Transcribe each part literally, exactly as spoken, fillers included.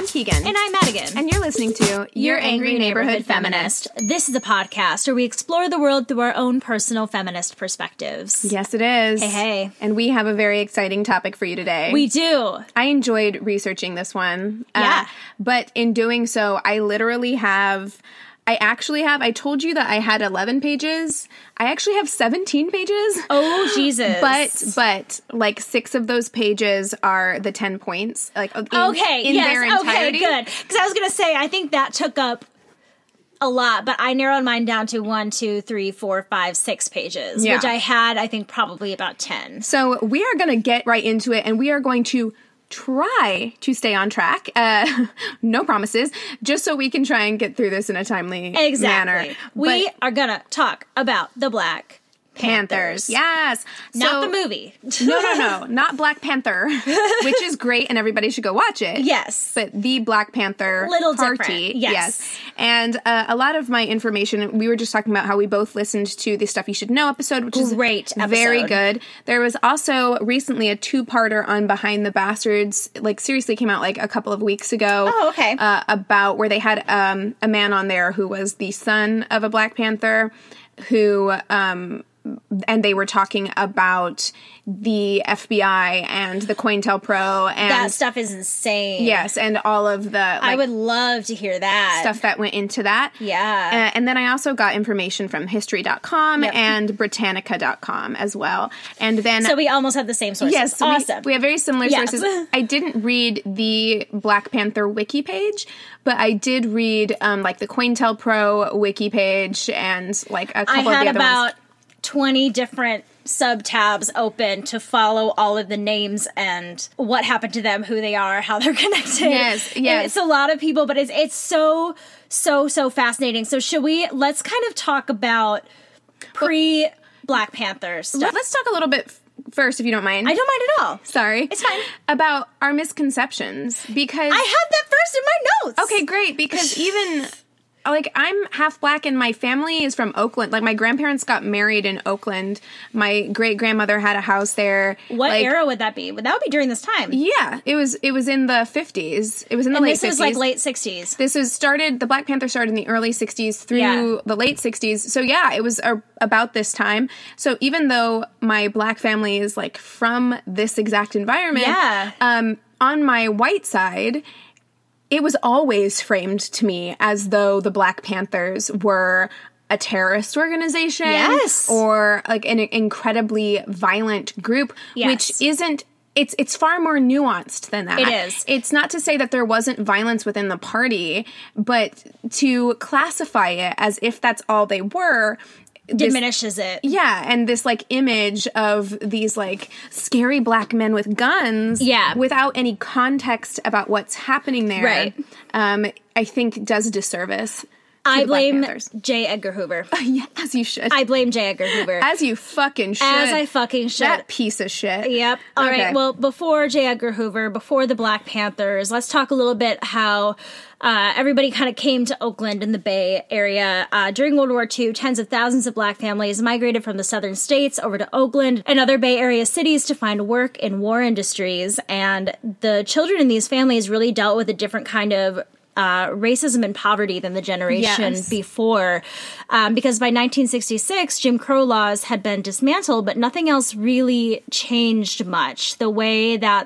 Keegan. And I'm Madigan. And you're listening to Your, Your Angry, Angry Neighborhood, Neighborhood Feminist. Feminist. This is a podcast where we explore the world through our own personal feminist perspectives. Yes, it is. Hey, hey. And we have a very exciting topic for you today. We do. I enjoyed researching this one. Yeah. Uh, but in doing so, I literally have... I actually have, I told you that I had eleven pages. I actually have seventeen pages. Oh, Jesus. But, but, like, six of those pages are the ten points. Like, in, okay, in yes, their entirety. Okay, good. Because I was going to say, I think that took up a lot, but I narrowed mine down to one, two, three, four, five, six pages, yeah. which I had, I think, probably about ten. So we are going to get right into it, and we are going to try to stay on track. Uh, no promises, just so we can try and get through this in a timely exactly. manner. We but are gonna talk about the Black Panthers. Panthers. Yes. Not so, the movie. no, no, no. Not Black Panther, which is great and everybody should go watch it. Yes. But the Black Panther Little Party. different. Yes. yes. And uh, a lot of my information, we were just talking about how we both listened to the Stuff You Should Know episode, which is great episode. Very good. There was also recently a two-parter on Behind the Bastards, like seriously came out like a couple of weeks ago. Oh, okay. Uh, about where they had um, a man on there who was the son of a Black Panther who... Um, and they were talking about the F B I and the COINTELPRO and that stuff is insane. Yes, and all of the like, I would love to hear that stuff that went into that. Yeah. Uh, and then I also got information from history dot com yep. and Britannica dot com as well. And then so we almost have the same sources. Yes, so awesome. We, we have very similar yes. sources. I didn't read the Black Panther wiki page, but I did read um, like the COINTELPRO wiki page and like a couple I of the other about ones. twenty different sub tabs open to follow all of the names and what happened to them, who they are, how they're connected. Yes, yes. It's a lot of people, but it's it's so so so fascinating. So should we let's kind of talk about pre Black Panther stuff. Let's talk a little bit first, if you don't mind. I don't mind at all. Sorry. It's fine. About our misconceptions, because I have that first in my notes. Okay, great, because even like I'm half Black and my family is from Oakland. Like my grandparents got married in Oakland. My great grandmother had a house there. What like, era would that be? That would be during this time. Yeah, it was. It was in the fifties. It was in the and late this fifties. was like late sixties. This was started. The Black Panther started in the early sixties through yeah. the late sixties. So yeah, it was a, about this time. So even though my Black family is like from this exact environment, yeah. um, on my white side, it was always framed to me as though the Black Panthers were a terrorist organization. Yes. Or like an incredibly violent group, yes. which isn't, it's it's far more nuanced than that. It is. It's not to say that there wasn't violence within the party, but to classify it as if that's all they were, diminishes this, it. Yeah, and this like image of these like scary Black men with guns, yeah. without any context about what's happening there, right. um, I think does a disservice. I blame J. Edgar Hoover. Yeah, as you should. I blame J. Edgar Hoover. As you fucking should. As I fucking should. That piece of shit. Yep. All okay. right. Well, before J. Edgar Hoover, before the Black Panthers, let's talk a little bit how uh, everybody kind of came to Oakland in the Bay Area. Uh, during World War Two, tens of thousands of Black families migrated from the southern states over to Oakland and other Bay Area cities to find work in war industries. And the children in these families really dealt with a different kind of Uh, racism and poverty than the generation yes. before. Um, because by nineteen sixty-six, Jim Crow laws had been dismantled, but nothing else really changed much. The way that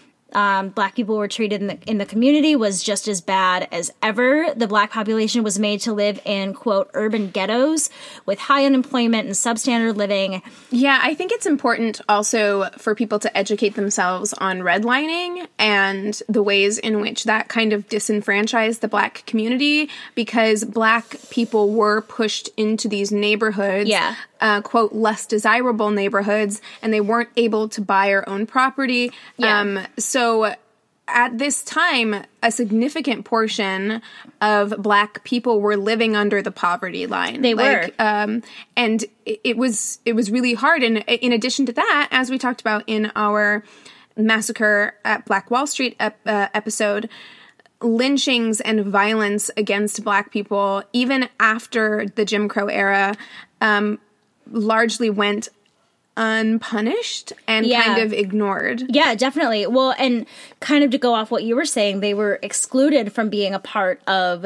um, Black people were treated in the, in the community was just as bad as ever. The Black population was made to live in, quote, urban ghettos with high unemployment and substandard living. Yeah, I think it's important also for people to educate themselves on redlining and the ways in which that kind of disenfranchised the Black community, because Black people were pushed into these neighborhoods, yeah. uh, quote, less desirable neighborhoods, and they weren't able to buy or own property. Yeah. Um, so at this time, a significant portion of Black people were living under the poverty line. They were. Like, um, and it, it was it was really hard. And in addition to that, as we talked about in our Massacre at Black Wall Street ep- uh, episode, lynchings and violence against Black people, even after the Jim Crow era, um, largely went unpunished and Yeah. kind of ignored. Yeah, definitely. Well, and kind of to go off what you were saying, they were excluded from being a part of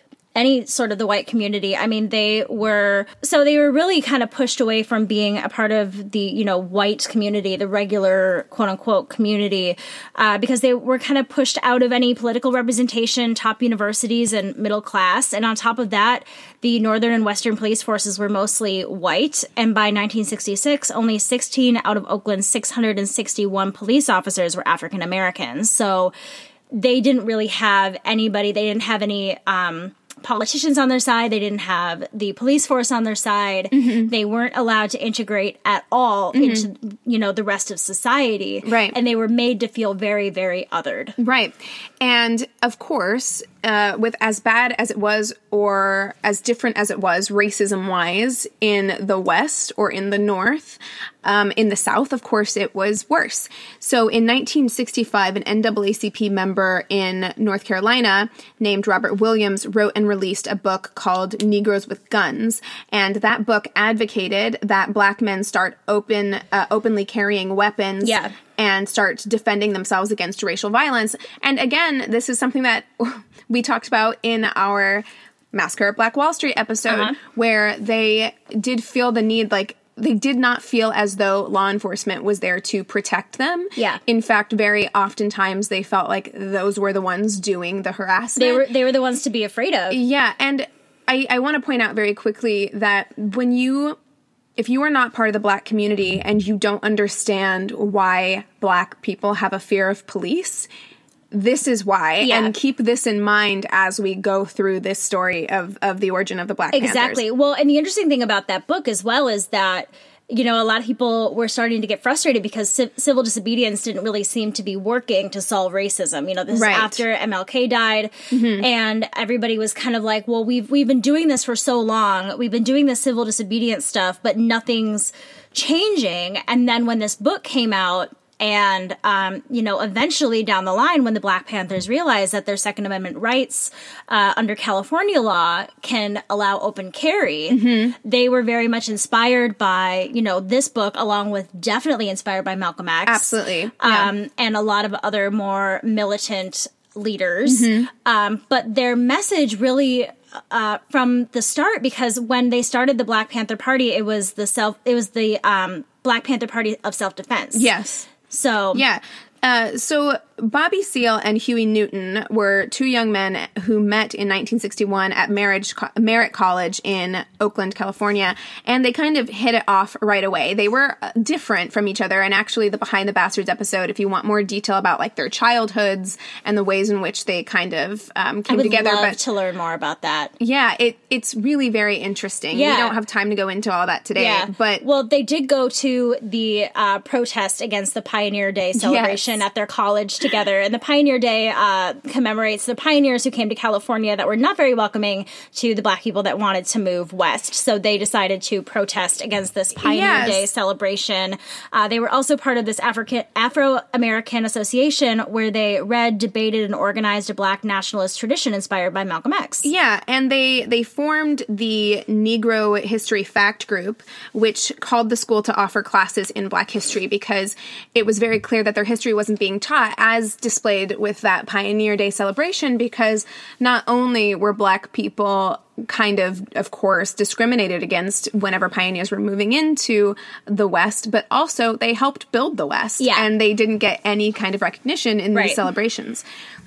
any sort of the white community. I mean, they were, so they were really kind of pushed away from being a part of the, you know, white community, the regular quote unquote community, uh, because they were kind of pushed out of any political representation, top universities and middle class. And on top of that, the Northern and Western police forces were mostly white. And by nineteen sixty-six, only sixteen out of Oakland's six hundred sixty-one police officers were African Americans. So they didn't really have anybody, they didn't have any, um, politicians on their side. They didn't have the police force on their side. Mm-hmm. They weren't allowed to integrate at all mm-hmm. into, you know, the rest of society. Right. And they were made to feel very, very othered. Right. And of course, uh, with as bad as it was or as different as it was racism-wise in the West or in the North, um, in the South, of course, it was worse. So in nineteen sixty-five, an N double A C P member in North Carolina named Robert Williams wrote and released a book called Negroes with Guns. And that book advocated that black men start open, uh, openly carrying weapons. Yeah. And start defending themselves against racial violence. And again, this is something that we talked about in our Massacre at Black Wall Street episode, uh-huh. where they did feel the need, like, they did not feel as though law enforcement was there to protect them. Yeah. In fact, very oftentimes they felt like those were the ones doing the harassment. They were they were the ones to be afraid of. Yeah, and I, I want to point out very quickly that when you... if you are not part of the black community and you don't understand why black people have a fear of police, this is why. Yeah. And keep this in mind as we go through this story of, of the origin of the Black Panthers. Exactly. Well, and the interesting thing about that book as well is that, you know, a lot of people were starting to get frustrated because c- civil disobedience didn't really seem to be working to solve racism. You know, this Right. is after M L K died, mm-hmm. and everybody was kind of like, well, we've we've been doing this for so long. We've been doing this civil disobedience stuff, but nothing's changing. And then when this book came out, and, um, you know, eventually down the line, when the Black Panthers realized that their Second Amendment rights uh, under California law can allow open carry, mm-hmm. they were very much inspired by, you know, this book, along with definitely inspired by Malcolm X. Absolutely. Um, yeah. And a lot of other more militant leaders. Mm-hmm. Um, but their message really... Uh, from the start, because when they started the Black Panther Party, it was the self, it was the um, Black Panther Party of self-defense. Yes. So yeah. Uh, so Bobby Seale and Huey Newton were two young men who met in nineteen sixty-one at Merritt, Merritt College in Oakland, California, and they kind of hit it off right away. They were different from each other, and actually the Behind the Bastards episode, if you want more detail about like their childhoods and the ways in which they kind of um, came I would together. love but to learn more about that. Yeah, it it's really very interesting. Yeah. We don't have time to go into all that today, Yeah. but well, they did go to the uh, protest against the Pioneer Day celebration Yes. at their college together, and the Pioneer Day uh, commemorates the pioneers who came to California that were not very welcoming to the black people that wanted to move west. So they decided to protest against this Pioneer Yes. Day celebration. Uh, they were also part of this African Afro-American Association where they read, debated, and organized a black nationalist tradition inspired by Malcolm X. Yeah, and they they formed the Negro History Fact Group, which called the school to offer classes in Black history because it was very clear that their history wasn't being taught as displayed with that Pioneer Day celebration, because not only were black people kind of, of course, discriminated against whenever pioneers were moving into the West, but also they helped build the West. Yeah. And they didn't get any kind of recognition in Right. these celebrations.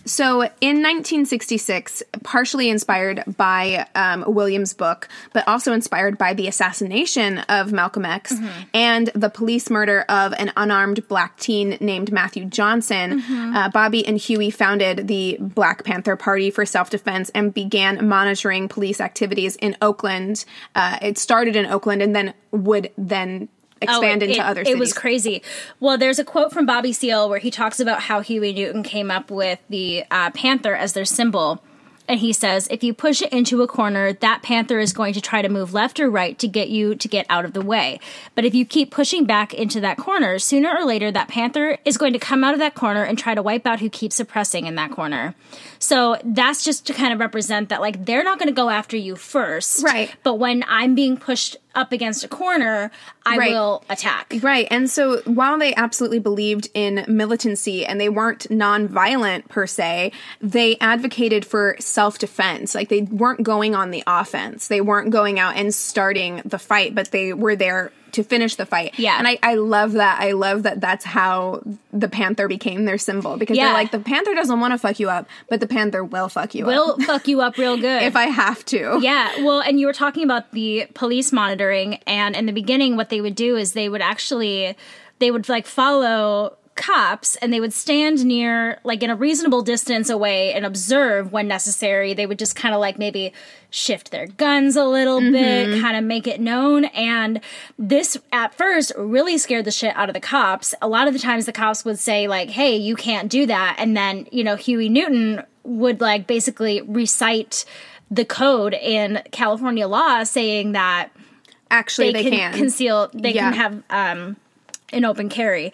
So in nineteen sixty-six, partially inspired by um, Williams' book, but also inspired by the assassination of Malcolm X mm-hmm. and the police murder of an unarmed black teen named Matthew Johnson, mm-hmm. uh, Bobby and Huey founded the Black Panther Party for Self-Defense and began monitoring police activities in Oakland. Uh, it started in Oakland and then would then expand oh, into it, other cities. It was crazy. Well, there's a quote from Bobby Seale where he talks about how Huey Newton came up with the uh, panther as their symbol. And he says, if you push it into a corner, that panther is going to try to move left or right to get you to get out of the way. But if you keep pushing back into that corner, sooner or later, that panther is going to come out of that corner and try to wipe out who keeps suppressing in that corner. So that's just to kind of represent that, like, they're not going to go after you first. Right. But when I'm being pushed up against a corner, I Right. will attack. Right. And so while they absolutely believed in militancy and they weren't nonviolent per se, they advocated for self-defense. Like they weren't going on the offense. They weren't going out and starting the fight, but they were there to finish the fight. Yeah. And I, I love that. I love that that's how the panther became their symbol, because Yeah. they're like, the panther doesn't want to fuck you up, but the panther will fuck you Will up. fuck you up real good. If I have to. Yeah, well, and you were talking about the police monitoring, and in the beginning, what they would do is they would actually, they would like follow cops, and they would stand near, like in a reasonable distance away, and observe when necessary. They would just kind of like maybe shift their guns a little Mm-hmm. bit, kind of make it known. And this at first really scared the shit out of the cops. A lot of the times the cops would say like, hey, you can't do that. And then, you know, Huey Newton would like basically recite the code in California law saying that Actually, they, they, can, can. conceal, they Yeah. can have um, an open carry.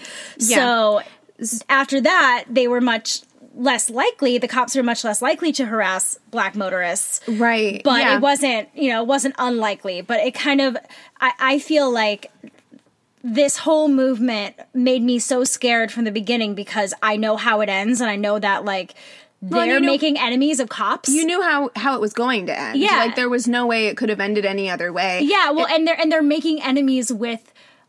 So after that, they were much less likely, the cops were much less likely to harass black motorists. Right. But yeah. it wasn't, you know, it wasn't unlikely. But it kind of, I, I feel like this whole movement made me so scared from the beginning, because I know how it ends, and I know that, like, Well, they're you know- making enemies of cops. You knew how, how it was going to end. Yeah. Like, there was no way it could have ended any other way. Yeah, well, and they're and they're making enemies with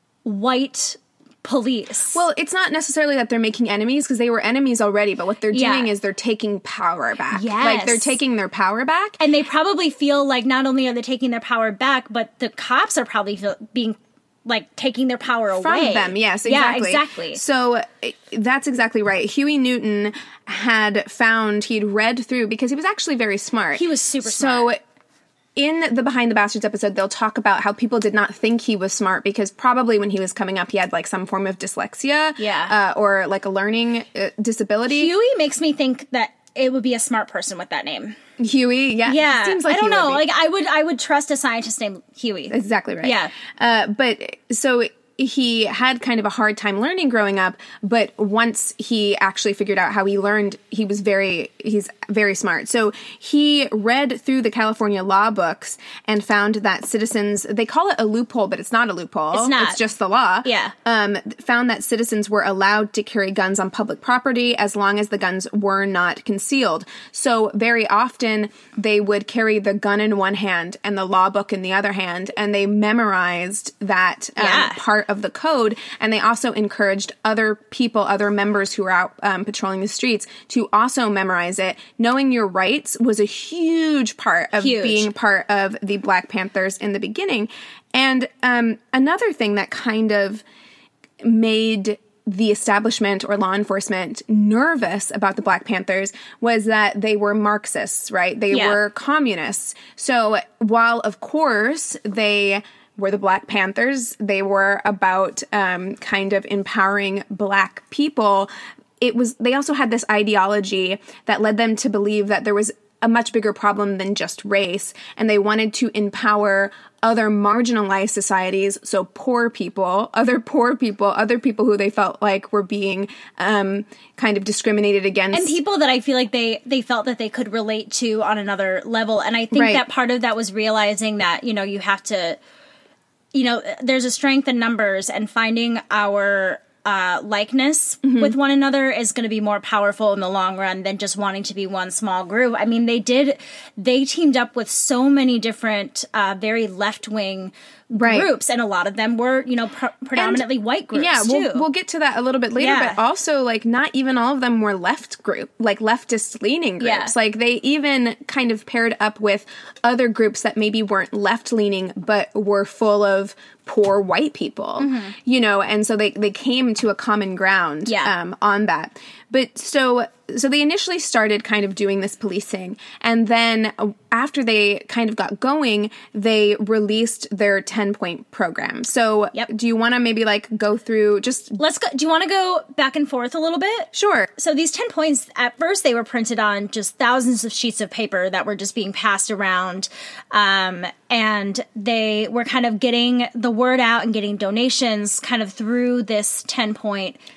white police. Well, it's not necessarily that they're making enemies, because they were enemies already, but what they're Yeah. doing is they're taking power back. Yes. Like, they're taking their power back. And they probably feel like not only are they taking their power back, but the cops are probably feel, being like taking their power From away them, yes, Yeah, exactly. exactly. So eh, that's exactly right. Huey Newton had found, he'd read through, because he was actually very smart. He was super so, smart. in the Behind the Bastards episode, they'll talk about how people did not think he was smart, because probably when he was coming up, he had like some form of dyslexia, Yeah. uh, or like a learning uh, disability. Huey makes me think that it would be a smart person with that name. Huey, yeah, Yeah, seems like I don't he would know. be. Like I would, I would trust a scientist named Huey. Exactly right. Yeah. Uh, but so he had kind of a hard time learning growing up, but once he actually figured out how he learned, he was very, he's very smart. So he read through the California law books and found that citizens, they call it a loophole, but it's not a loophole. It's not. It's just the law. Yeah. Um, found that citizens were allowed to carry guns on public property as long as the guns were not concealed. So very often they would carry the gun in one hand and the law book in the other hand, and they memorized that um, Yeah. part of the code. And they also encouraged other people, other members who were out um, patrolling the streets, to also memorize it. Knowing your rights was a huge part of Huge. being part of the Black Panthers in the beginning. And um, another thing that kind of made the establishment or law enforcement nervous about the Black Panthers was that they were Marxists, right? They Yeah. were communists. So while, of course, they were the Black Panthers, they were about um, kind of empowering Black people, it was, they also had this ideology that led them to believe that there was a much bigger problem than just race, and they wanted to empower other marginalized societies, so poor people, other poor people, other people who they felt like were being um, kind of discriminated against. And people that I feel like they they felt that they could relate to on another level. And I think Right. that part of that was realizing that, you know, you have to, you know, there's a strength in numbers, and finding our uh, likeness Mm-hmm. with one another is going to be more powerful in the long run than just wanting to be one small group. I mean, they did, they teamed up with so many different, uh, very left-wing Right. groups, and a lot of them were, you know, pr- predominantly white groups, yeah, too. we'll, we'll get to that a little bit later, Yeah. but also, like, not even all of them were left group, like leftist-leaning groups. Yeah. Like, they even kind of paired up with other groups that maybe weren't left-leaning, but were full of poor white people, Mm-hmm. you know, and so they, they came to a common ground Yeah. um, on that. But so so they initially started kind of doing this policing, and then uh, after they kind of got going, they released their ten-point program. So Yep. do you want to maybe like go through just Let's go. Do you want to go back and forth a little bit? sure. So these ten points, at first they were printed on just thousands of sheets of paper that were just being passed around. Um, and they were kind of getting the word out and getting donations kind of through this ten point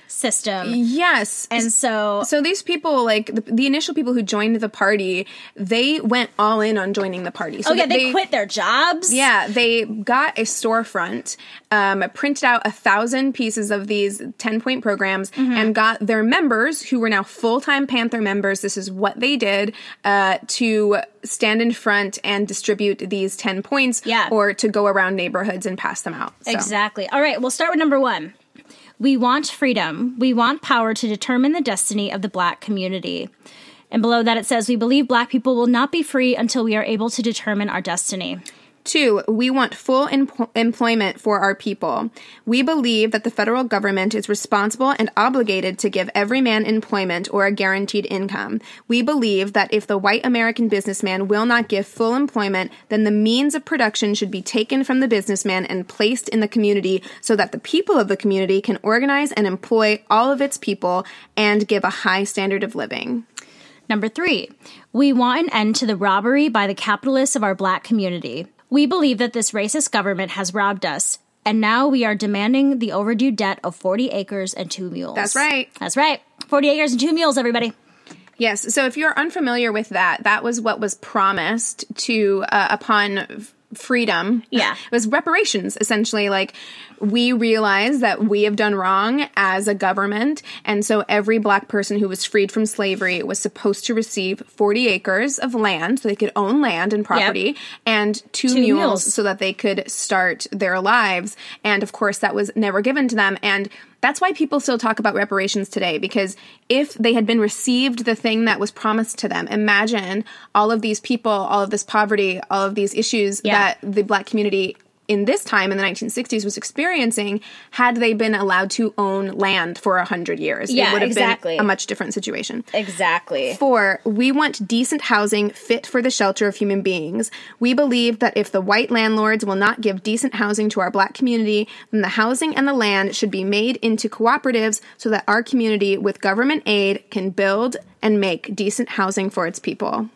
system. Yes. And so... So these people, like, the, the initial people who joined the party, they went all in on joining the party. So oh, yeah, they, they quit their jobs? Yeah, they got a storefront, um, printed out a thousand pieces of these ten-point programs, mm-hmm. and got their members, who were now full-time Panther members, this is what they did, uh, to stand in front and distribute these ten points, yeah. or to go around neighborhoods and pass them out. So. Exactly. All right, we'll start with number one. We want freedom. We want power to determine the destiny of the Black community. And below that it says, we believe Black people will not be free until we are able to determine our destiny. Two, we want full em- employment for our people. We believe that the federal government is responsible and obligated to give every man employment or a guaranteed income. We believe that if the white American businessman will not give full employment, then the means of production should be taken from the businessman and placed in the community so that the people of the community can organize and employ all of its people and give a high standard of living. Number three, we want an end to the robbery by the capitalists of our Black community. We believe that this racist government has robbed us, and now we are demanding the overdue debt of forty acres and two mules. That's right. That's right. forty acres and two mules, everybody. Yes. So if you're unfamiliar with that, that was what was promised to uh, upon freedom. Yeah. It was reparations, essentially. Like, we realize that we have done wrong as a government, and so every Black person who was freed from slavery was supposed to receive forty acres of land so they could own land and property, yep. and two, two mules, mules so that they could start their lives. And of course, that was never given to them. And that's why people still talk about reparations today, because if they had been received the thing that was promised to them, imagine all of these people, all of this poverty, all of these issues yeah. that the Black community in this time in the nineteen sixties was experiencing had they been allowed to own land for a hundred years. Yeah, it would have exactly. been a much different situation. Exactly. Four, we want decent housing fit for the shelter of human beings. We believe that if the white landlords will not give decent housing to our Black community, then the housing and the land should be made into cooperatives so that our community, with government aid, can build and make decent housing for its people.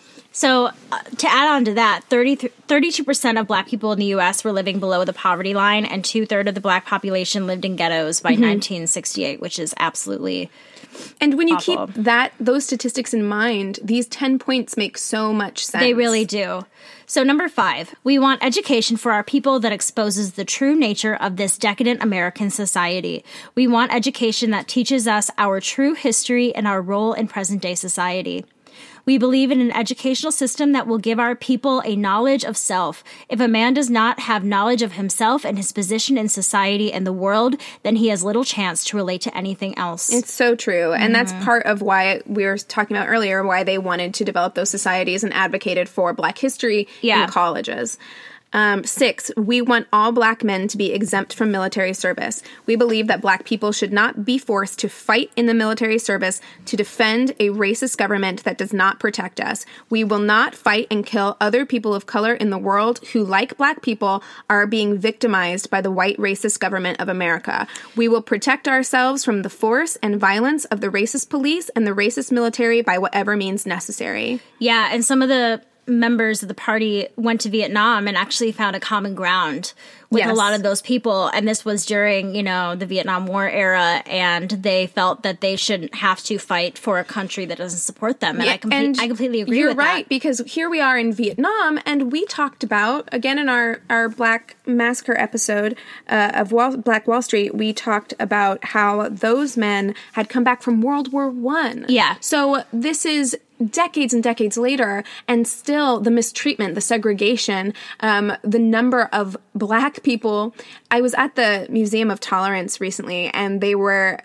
So uh, to add on to that, thirty, thirty-two percent of Black people in the U S were living below the poverty line, and two-thirds of the Black population lived in ghettos by mm-hmm. nineteen sixty-eight, which is absolutely And when you awful. keep that those statistics in mind, these ten points make so much sense. They really do. So number five, we want education for our people that exposes the true nature of this decadent American society. We want education that teaches us our true history and our role in present-day society. We believe in an educational system that will give our people a knowledge of self. If a man does not have knowledge of himself and his position in society and the world, then he has little chance to relate to anything else. It's so true. And mm-hmm. that's part of why we were talking about earlier, why they wanted to develop those societies and advocated for Black history yeah. in colleges. Um, six, we want all Black men to be exempt from military service. We believe that Black people should not be forced to fight in the military service to defend a racist government that does not protect us. We will not fight and kill other people of color in the world who, like Black people, are being victimized by the white racist government of America. We will protect ourselves from the force and violence of the racist police and the racist military by whatever means necessary. Yeah, and some of the members of the party went to Vietnam and actually found a common ground with yes. a lot of those people. And this was during, you know, the Vietnam War era, and they felt that they shouldn't have to fight for a country that doesn't support them. And, yeah, I, com- and I completely agree you're with right, that. Because here we are in Vietnam, and we talked about, again, in our, our Black Massacre episode uh, of Wall- Black Wall Street, we talked about how those men had come back from World War One. Yeah. So this is decades and decades later, and still the mistreatment, the segregation, um, the number of Black people. I was at the Museum of Tolerance recently, and they were,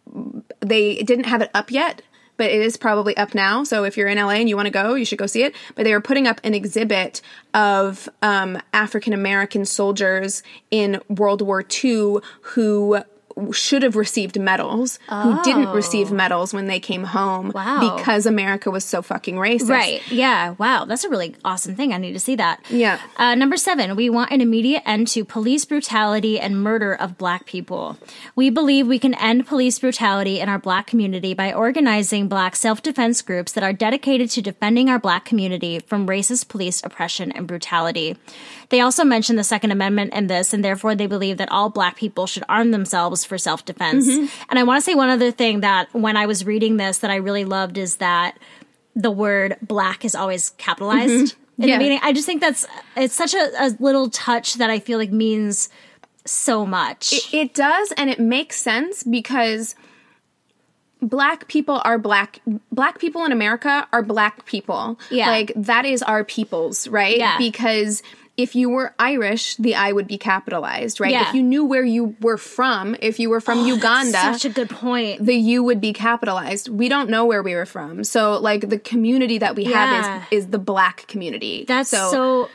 they didn't have it up yet, but it is probably up now. So if you're in L A and you want to go, you should go see it. But they were putting up an exhibit of um, African-American soldiers in World War Two who should have received medals, oh. who didn't receive medals when they came home wow. because America was so fucking racist. Right. Yeah. Wow. That's a really awesome thing. I need to see that. Yeah. Uh, number seven, we want an immediate end to police brutality and murder of Black people. We believe we can end police brutality in our Black community by organizing Black self-defense groups that are dedicated to defending our Black community from racist police oppression and brutality. They also mention the Second Amendment in this, and therefore they believe that all Black people should arm themselves just for self-defense. Mm-hmm. And I want to say one other thing that when I was reading this that I really loved is that the word black is always capitalized mm-hmm. in yeah. the beginning. I just think that's, it's such a, a little touch that I feel like means so much. It, it does, and it makes sense because black people are black. Black people in America are black people. Yeah. Like, that is our peoples, right? Yeah. Because if you were Irish, the I would be capitalized, right? Yeah. If you knew where you were from, if you were from oh, Uganda, that's such a good point. The U would be capitalized. We don't know where we were from. So, like, the community that we yeah. have is, is the black community. That's so... so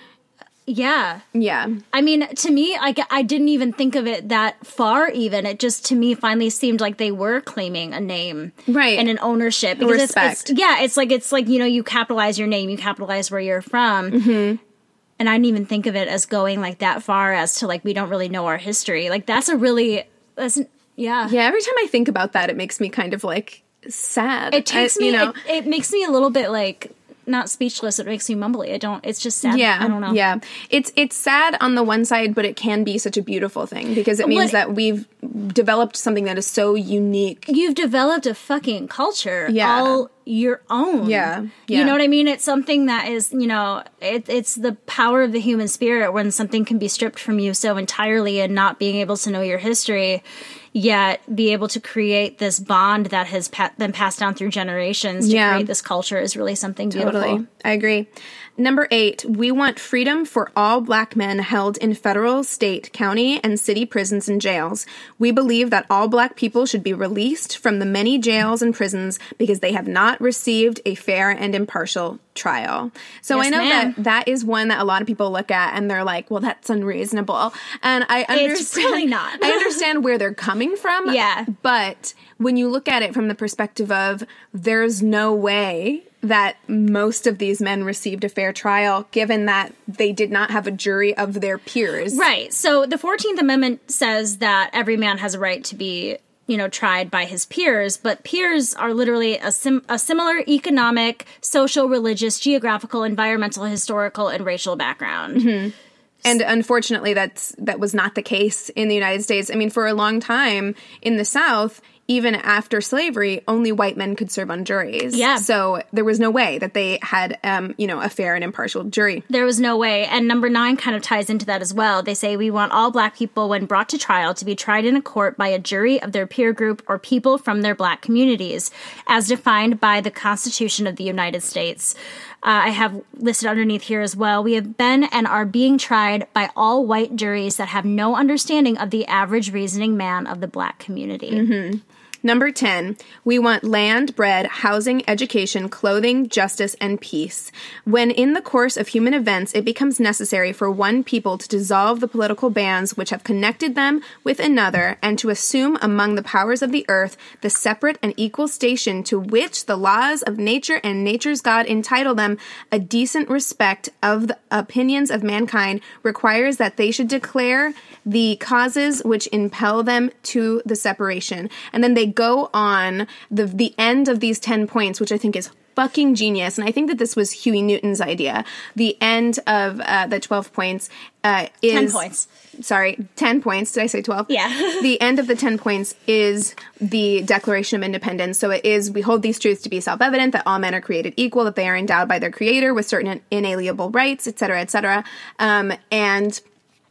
Yeah. Yeah. I mean, to me, I, I didn't even think of it that far even. It just, to me, finally seemed like they were claiming a name. Right. And an ownership. Because Respect. It's, it's, yeah, it's like, it's like, you know, you capitalize your name, you capitalize where you're from. Mm-hmm. And I didn't even think of it as going, like, that far as to, like, we don't really know our history. Like, that's a really, that's, yeah. Yeah, every time I think about that, it makes me kind of, like, sad. It takes I, me, you know, it, it makes me a little bit, like... not speechless, it makes me mumbly. I don't, it's just sad. Yeah. I don't know. Yeah. It's, it's sad on the one side, but it can be such a beautiful thing because it means what, that we've developed something that is so unique. You've developed a fucking culture. Yeah. All your own. Yeah. Yeah. You know what I mean? It's something that is, you know, it, it's the power of the human spirit when something can be stripped from you so entirely and not being able to know your history, yet be able to create this bond that has pa- been passed down through generations to yeah. create this culture is really something beautiful. Totally. I agree. Number eight, we want freedom for all black men held in federal, state, county, and city prisons and jails. We believe that all black people should be released from the many jails and prisons because they have not received a fair and impartial trial. So yes, I know ma'am. that that is one that a lot of people look at and they're like, well, that's unreasonable. And I understand. It's really not. I understand where they're coming from. Yeah. But when you look at it from the perspective of there's no way that most of these men received a fair trial, given that they did not have a jury of their peers. Right. So the fourteenth Amendment says that every man has a right to be, you know, tried by his peers, but peers are literally a, sim- a similar economic, social, religious, geographical, environmental, historical, and racial background. Mm-hmm. And unfortunately, that's that was not the case in the United States. I mean, for a long time in the South, even after slavery, only white men could serve on juries. Yeah. So there was no way that they had, um, you know, a fair and impartial jury. There was no way. And number nine kind of ties into that as well. They say we want all black people, when brought to trial, to be tried in a court by a jury of their peer group or people from their black communities, as defined by the Constitution of the United States. Uh, I have listed underneath here as well. We have been and are being tried by all white juries that have no understanding of the average reasoning man of the black community. Mm-hmm. Number ten, we want land, bread, housing, education, clothing, justice, and peace. When in the course of human events it becomes necessary for one people to dissolve the political bands which have connected them with another and to assume among the powers of the earth the separate and equal station to which the laws of nature and nature's God entitle them, a decent respect of the opinions of mankind requires that they should declare the causes which impel them to the separation. And then they go on the the end of these ten points, which I think is fucking genius. And I think that this was Huey Newton's idea. The end of uh, the twelve points uh, is... ten points. Sorry, ten points. Did I say twelve? Yeah. The end of the ten points is the Declaration of Independence. So it is, we hold these truths to be self-evident, that all men are created equal, that they are endowed by their creator with certain inalienable rights, et cetera, et cetera. Um, and...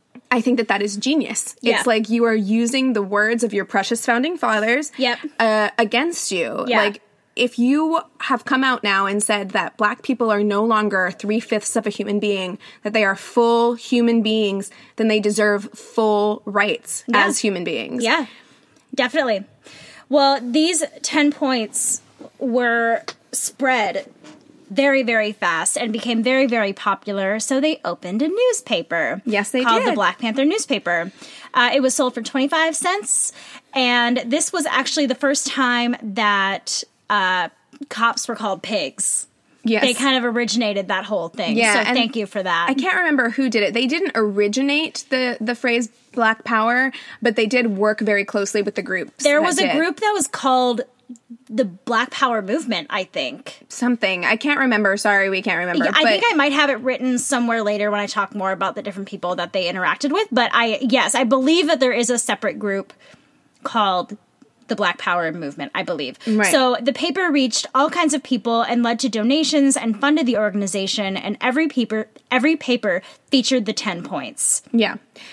I think that that is genius. Yeah. It's like you are using the words of your precious founding fathers yep. uh, against you. Yeah. Like, if you have come out now and said that black people are no longer three-fifths of a human being, that they are full human beings, then they deserve full rights yeah. as human beings. Yeah, definitely. Well, these ten points were spread very, very fast and became very, very popular. So they opened a newspaper. Yes, they called did. the Black Panther newspaper. Uh, it was sold for twenty-five cents. And this was actually the first time that uh, cops were called pigs. Yes. They kind of originated that whole thing. Yeah, so thank you for that. I can't remember who did it. They didn't originate the, the phrase Black Power, but they did work very closely with the groups. There was a did. group that was called the Black Power Movement, I think. Something. I can't remember. Sorry, we can't remember. Yeah, I but think I might have it written somewhere later when I talk more about the different people that they interacted with. But I, yes, I believe that there is a separate group called the Black Power movement, I believe. Right. So the paper reached all kinds of people and led to donations and funded the organization. And every paper, every paper featured the ten points. Yeah.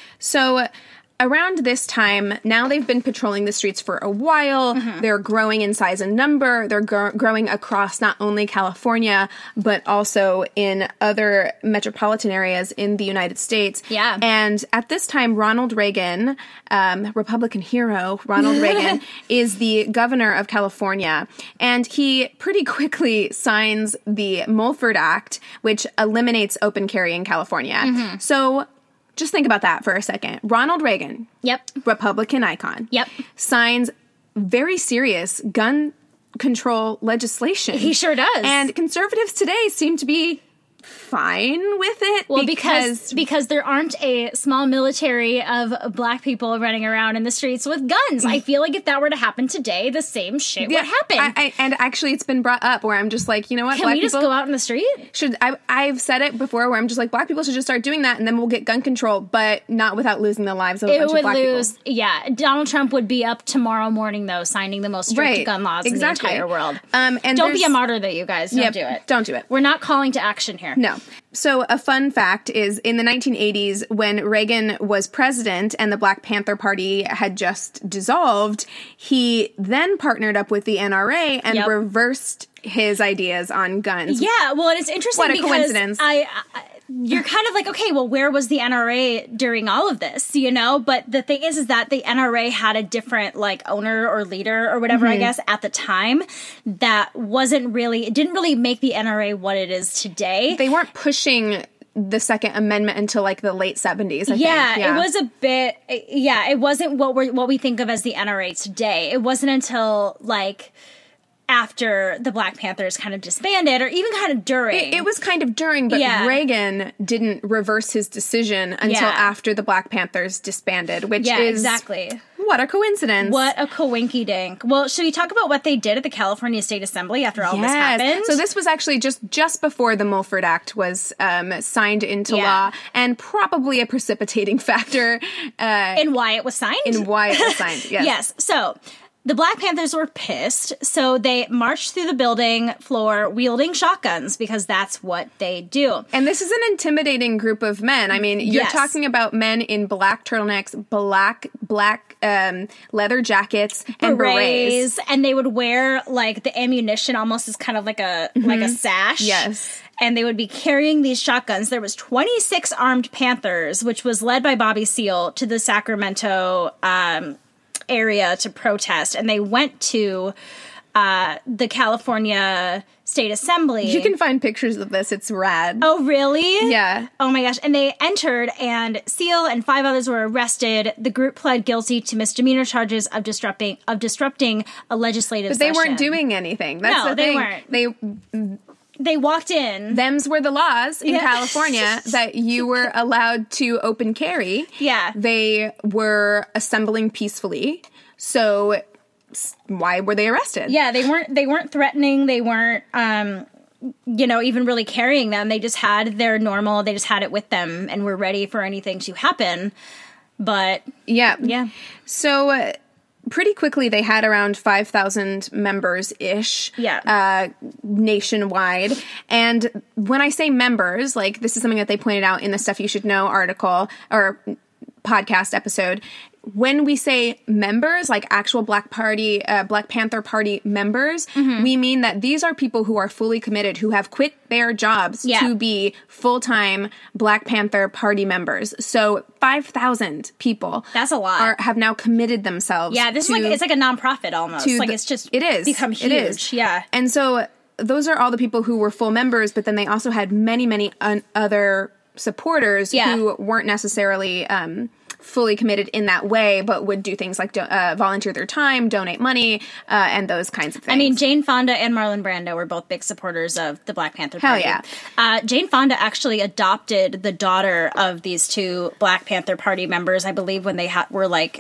So around this time, now they've been patrolling the streets for a while. Mm-hmm. They're growing in size and number. They're gr- growing across not only California, but also in other metropolitan areas in the United States. Yeah. And at this time, Ronald Reagan, um, Republican hero, Ronald Reagan, is the governor of California. And he pretty quickly signs the Mulford Act, which eliminates open carry in California. Mm-hmm. So just think about that for a second. Ronald Reagan, Yep. Republican icon, Yep. signs very serious gun control legislation. He sure does. And conservatives today seem to be fine with it. Well, because, because because there aren't a small military of black people running around in the streets with guns. I feel like if that were to happen today, the same shit yeah, would happen. I, I, and actually, it's been brought up where I'm just like, you know what? Can black we just people go out in the street? Should I, I've said it before where I'm just like, black people should just start doing that, and then we'll get gun control, but not without losing the lives of a It bunch would of black lose. people. Yeah, Donald Trump would be up tomorrow morning though, signing the most strict Right. gun laws Exactly. in the entire world. Um, and Don't be there's- a martyr, though, you guys. Don't Yep, do it. don't do it. We're not calling to action here. No. So a fun fact is in the nineteen eighties, when Reagan was president and the Black Panther Party had just dissolved, he then partnered up with the N R A and Yep. reversed his ideas on guns. Yeah, well, and it's interesting What a because coincidence. I, I you're kind of like, okay, well, where was the N R A during all of this, you know? But the thing is, is that the N R A had a different, like, owner or leader or whatever, Mm-hmm. I guess, at the time that wasn't really, it didn't really make the N R A what it is today. They weren't pushing the Second Amendment until like the late seventies, I yeah, think. it was a bit, yeah, it wasn't what we are what we think of as the N R A today. It wasn't until, like, after the Black Panthers kind of disbanded, or even kind of during. It, it was kind of during, but Yeah. Reagan didn't reverse his decision until Yeah. after the Black Panthers disbanded, which Yeah, is... exactly. What a coincidence. What a coinky dink. Well, should we talk about what they did at the California State Assembly after all this happened? So this was actually just just before the Mulford Act was um, signed into Yeah. law, and probably a precipitating factor uh, And why it was signed? in why it was signed. Yes. Yes. So the Black Panthers were pissed, so they marched through the building floor wielding shotguns because that's what they do. And this is an intimidating group of men. I mean, you're Yes. talking about men in black turtlenecks, black black um, leather jackets, and berets. And they would wear, like, the ammunition almost as kind of like a like a sash. Yes. And they would be carrying these shotguns. There was twenty-six armed Panthers, which was led by Bobby Seale, to the Sacramento um, area to protest. And they went to uh, the California State Assembly. You can find pictures of this. It's rad. Oh, really? Yeah. Oh my gosh. And they entered, and Seale and five others were arrested. The group pled guilty to misdemeanor charges of disrupting of disrupting a legislative But they session. weren't doing anything. That's No, the they thing. weren't. They They walked in. Thems were the laws in Yeah. California that you were allowed to open carry. Yeah. They were assembling peacefully. So s- why were they arrested? Yeah, they weren't they weren't threatening, they weren't um you know, even really carrying them. They just had their normal, they just had it with them and were ready for anything to happen. But Yeah. yeah. So uh, pretty quickly they had around five thousand members-ish. Yeah. Uh, nationwide. And when I say members, like this is something that they pointed out in the Stuff You Should Know article or podcast episode. When we say members, like actual Black Party, uh, Black Panther Party members, Mm-hmm. we mean that these are people who are fully committed, who have quit their jobs Yeah. to be full-time Black Panther Party members. So five thousand people That's a lot. are, have now committed themselves. Yeah, this to, is like it's like a nonprofit almost. to Like the- it's just it is become huge. It is. Yeah. And so those are all the people who were full members, but then they also had many, many un- other supporters Yeah. who weren't necessarily um, fully committed in that way, but would do things like do- uh, volunteer their time, donate money, uh, and those kinds of things. I mean, Jane Fonda and Marlon Brando were both big supporters of the Black Panther Hell Party. yeah. Uh, Jane Fonda actually adopted the daughter of these two Black Panther Party members, I believe, when they ha- were like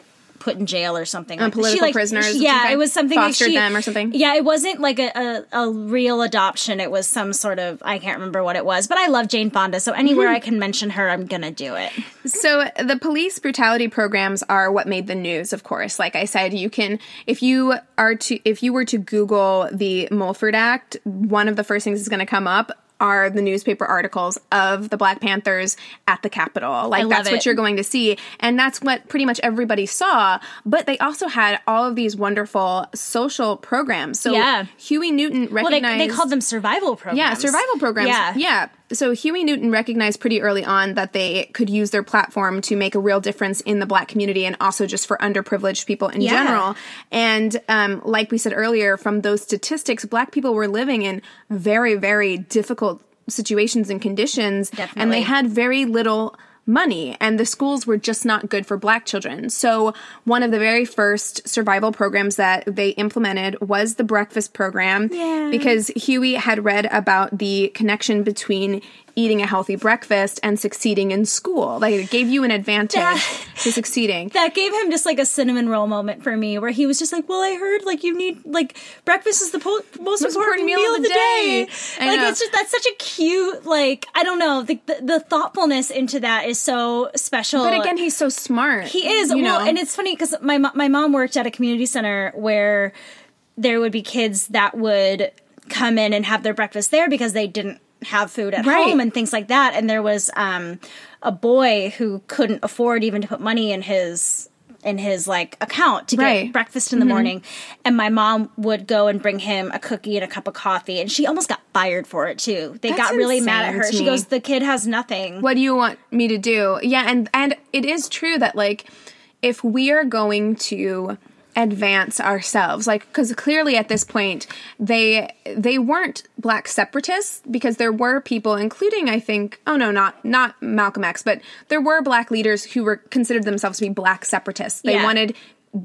put in jail or something. Uh, like political she, like, prisoners. She, yeah, it was something fostered like she, them or something. Yeah, it wasn't like a, a, a real adoption. It was some sort of, I can't remember what it was. But I love Jane Fonda, so anywhere mm-hmm. I can mention her, I'm gonna do it. So the police brutality programs are what made the news, of course. Like I said, you can, if you are to, if you were to Google the Mulford Act, one of the first things that's going to come up are the newspaper articles of the Black Panthers at the Capitol. Like, that's what you're going to see. And that's what pretty much everybody saw. But they also had all of these wonderful social programs. So yeah. Huey Newton recognized... Well, they, they called them survival programs. Yeah, survival programs. Yeah. yeah. So Huey Newton recognized pretty early on that they could use their platform to make a real difference in the Black community and also just for underprivileged people in yeah. general. And um, like we said earlier, from those statistics, Black people were living in very, very difficult situations and conditions. Definitely. And they had very little money, and the schools were just not good for Black children. So one of the very first survival programs that they implemented was the breakfast program, yeah. because Huey had read about the connection between eating a healthy breakfast and succeeding in school. Like, it gave you an advantage that, to succeeding. That gave him just like a cinnamon roll moment for me, where he was just like, well, I heard like you need, like, breakfast is the po- most, most important, important meal, meal of the day. day. Like, know. It's just, that's such a cute, like, I don't know, the, the, the thoughtfulness into that is so special. But again, he's so smart. He is. You well, know? And it's funny because my, my mom worked at a community center where there would be kids that would come in and have their breakfast there because they didn't have food at right. home and things like that. And there was um, a boy who couldn't afford even to put money in his in his like account to right. get breakfast in the mm-hmm. morning. And my mom would go and bring him a cookie and a cup of coffee. And she almost got fired for it too. They That's got really mad at her. She me. goes, the kid has nothing. What do you want me to do? Yeah, and and it is true that, like, if we are going to advance ourselves, like, because clearly at this point they they weren't Black separatists, because there were people, including, I think, oh no, not not Malcolm X, but there were Black leaders who were considered themselves to be Black separatists. They yeah. wanted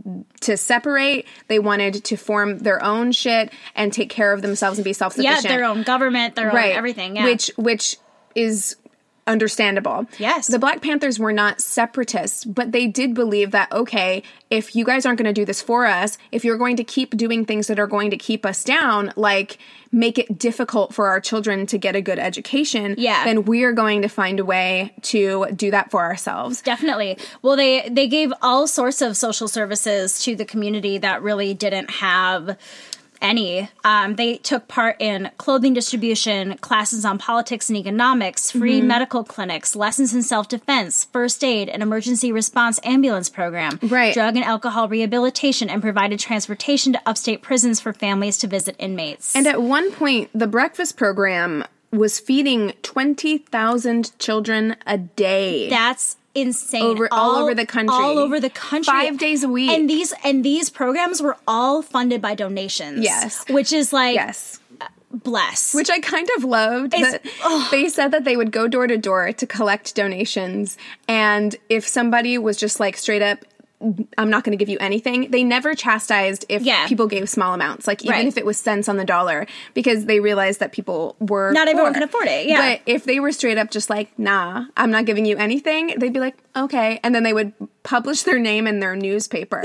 to separate, they wanted to form their own shit and take care of themselves and be self-sufficient. Yeah, their own government, their right. own everything. Yeah. Which which is understandable. Yes. The Black Panthers were not separatists, but they did believe that, okay, if you guys aren't going to do this for us, if you're going to keep doing things that are going to keep us down, like make it difficult for our children to get a good education, yeah. then we're going to find a way to do that for ourselves. Definitely. Well, they, they gave all sorts of social services to the community that really didn't have any. Um, they took part in clothing distribution, classes on politics and economics, free mm-hmm. medical clinics, lessons in self-defense, first aid, an emergency response ambulance program, right. drug and alcohol rehabilitation, and provided transportation to upstate prisons for families to visit inmates. And at one point, the breakfast program was feeding twenty thousand children a day. That's insane. Over, all, all over the country. All over the country. Five days a week. And these and these programs were all funded by donations. Yes. Which is like, yes. bless. Which I kind of loved. That they said that they would go door to door to collect donations. And if somebody was just like straight up, I'm not going to give you anything, they never chastised if yeah. people gave small amounts, like even right. if it was cents on the dollar, because they realized that people were not poor. Everyone can afford it. Yeah. But if they were straight up just like, nah, I'm not giving you anything, they'd be like, okay. And then they would publish their name in their newspaper.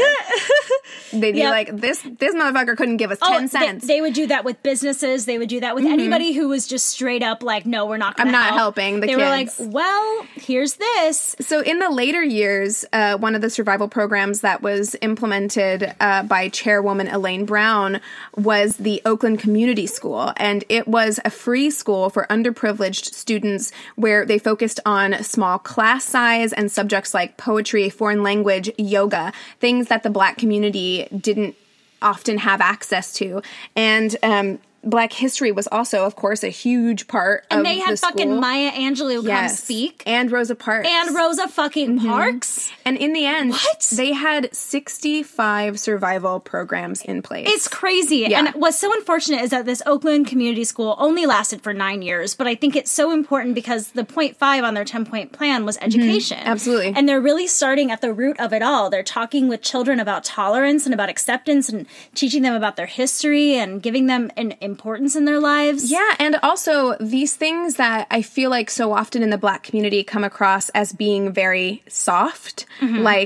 They'd be yep. like, this this motherfucker couldn't give us oh, ten cents. They, they would do that with businesses. They would do that with mm-hmm. anybody who was just straight up like, no, we're not going to I'm help. not helping the they kids. They were like, well, here's this. So in the later years, uh, one of the survival programs that was implemented uh, by Chairwoman Elaine Brown was the Oakland Community School. And it was a free school for underprivileged students where they focused on small class size and subjects like poetry, foreign language, yoga, things that the Black community didn't often have access to. And um, Black history was also, of course, a huge part and of the they had school. fucking Maya Angelou yes. come speak. And Rosa Parks. And Rosa fucking mm-hmm. Parks. And in the end, what? they had sixty-five survival programs in place. It's crazy. Yeah. And what's so unfortunate is that this Oakland Community School only lasted for nine years. But I think it's so important because the point five on their ten-point plan was education. Mm-hmm. Absolutely. And they're really starting at the root of it all. They're talking with children about tolerance and about acceptance and teaching them about their history and giving them an importance in their lives. Yeah, and also these things that I feel like so often in the Black community come across as being very soft, mm-hmm. like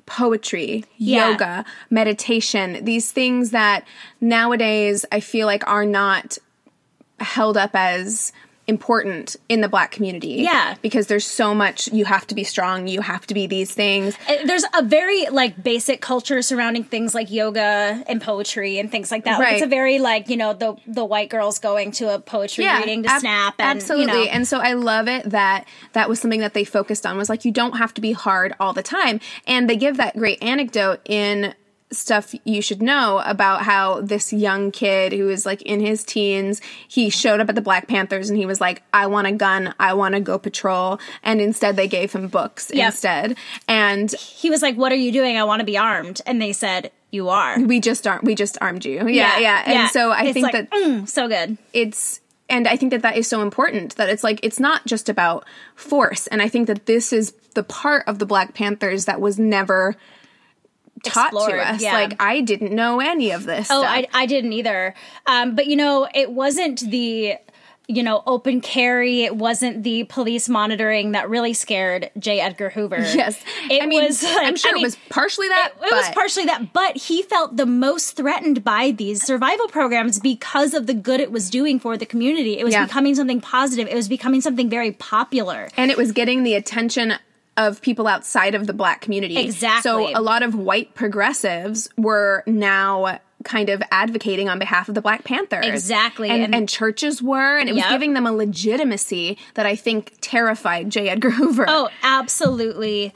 poetry, Yeah. yoga, meditation, these things that nowadays I feel like are not held up as important in the Black community. Yeah. Because there's so much, you have to be strong, you have to be these things. There's a very, like, basic culture surrounding things like yoga and poetry and things like that. Like, Right. it's a very, like, you know, the the white girls going to a poetry reading to ab- snap. And, absolutely. You know. And so I love it that that was something that they focused on, was like, you don't have to be hard all the time. And they give that great anecdote in Stuff You Should Know about how this young kid who was like in his teens, he showed up at the Black Panthers and he was like, I want a gun, I want to go patrol. And instead they gave him books Yep. instead. And He was like, what are you doing? I want to be armed. And they said, you are. we just aren't, we just armed you. Yeah. Yeah. And so I It's think like, that mm, so good. it's, and I think that that is so important, that it's like, it's not just about force. And I think that this is the part of the Black Panthers that was never taught Explored, to us. yeah. Like, I didn't know any of this Oh, stuff. I, I didn't either. Um, but, you know, it wasn't the, you know, open carry. It wasn't the police monitoring that really scared J. Edgar Hoover. Yes. It I mean, was, like, I'm sure I it mean, was partially that, It was but- partially that, but he felt the most threatened by these survival programs because of the good it was doing for the community. It was Yeah. becoming something positive. It was becoming something very popular. And it was getting the attention of people outside of the Black community. Exactly. So a lot of white progressives were now kind of advocating on behalf of the Black Panthers. Exactly. And, And- and churches were, and it was Yep. giving them a legitimacy that I think terrified J. Edgar Hoover. Oh, absolutely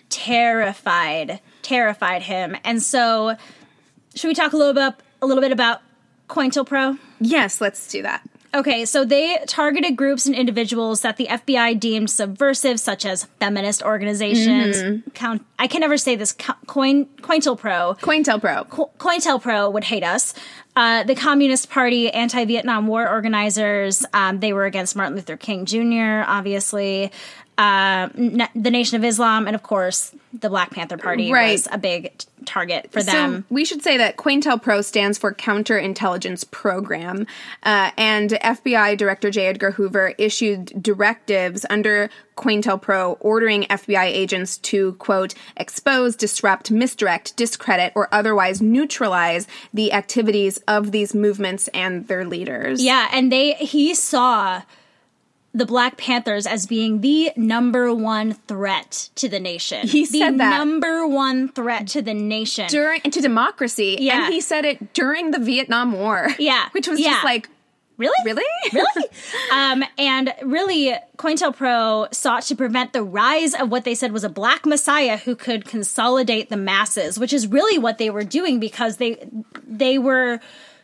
terrified, terrified him. And so, should we talk a little bit, a little bit about COINTELPRO? Yes, let's do that. Okay, so they targeted groups and individuals that the F B I deemed subversive, such as feminist organizations. Mm-hmm. Count, I can never say this. Co- Coin, COINTELPRO. COINTELPRO. Co- COINTELPRO would hate us. Uh, the Communist Party, anti-Vietnam War organizers. Um, they were against Martin Luther King Junior, obviously. Uh, N- the Nation of Islam, and of course, the Black Panther Party Right. was a big t- target for them. So we should say that COINTELPRO stands for Counterintelligence Program, uh, and F B I Director J. Edgar Hoover issued directives under COINTELPRO ordering F B I agents to, quote, expose, disrupt, misdirect, discredit, or otherwise neutralize the activities of these movements and their leaders. Yeah, and they he saw the Black Panthers as being the number one threat to the nation. He the said that. number one threat to the nation. During, and to democracy. Yeah. And he said it during the Vietnam War. Yeah. Which was Yeah. just like, Really? really? Really? um, and really, COINTELPRO sought to prevent the rise of what they said was a black messiah who could consolidate the masses, which is really what they were doing because they they were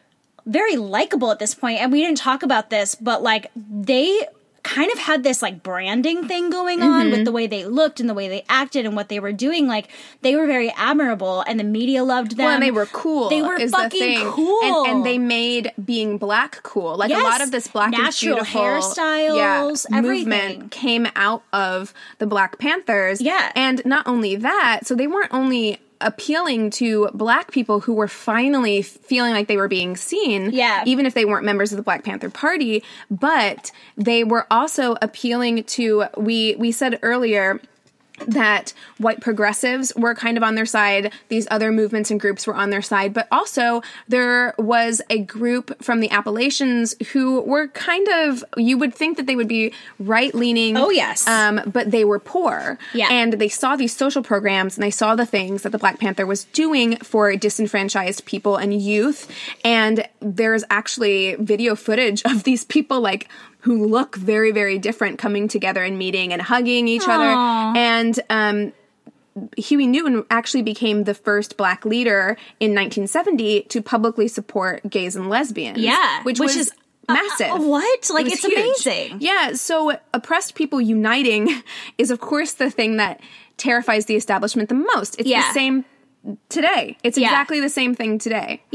very likable at this point. And we didn't talk about this, but like they kind of had this like branding thing going on Mm-hmm. with the way they looked and the way they acted and what they were doing. Like they were very admirable and the media loved them. Well, and they were cool. They were is fucking the thing. cool. And, and they made being black cool. Like Yes. a lot of this black Natural is beautiful hairstyles, yeah, everything. movement came out of the Black Panthers. Yeah. And not only that, so they weren't only appealing to black people who were finally feeling like they were being seen, Yeah. even if they weren't members of the Black Panther Party, but they were also appealing to, we we said earlier that white progressives were kind of on their side, these other movements and groups were on their side, but also there was a group from the Appalachians who were kind of, you would think that they would be right-leaning. Oh, yes. Um, but they were poor. Yeah. And they saw these social programs and they saw the things that the Black Panther was doing for disenfranchised people and youth. And there's actually video footage of these people like who look very, very different coming together and meeting and hugging each Aww. other. And um, Huey Newton actually became the first black leader in nineteen seventy to publicly support gays and lesbians. Yeah, Which, which was is- massive. Uh, what? Like, It was it's huge. amazing. Yeah, so oppressed people uniting is, of course, the thing that terrifies the establishment the most. It's Yeah. the same today. It's Yeah. exactly the same thing today. Yeah.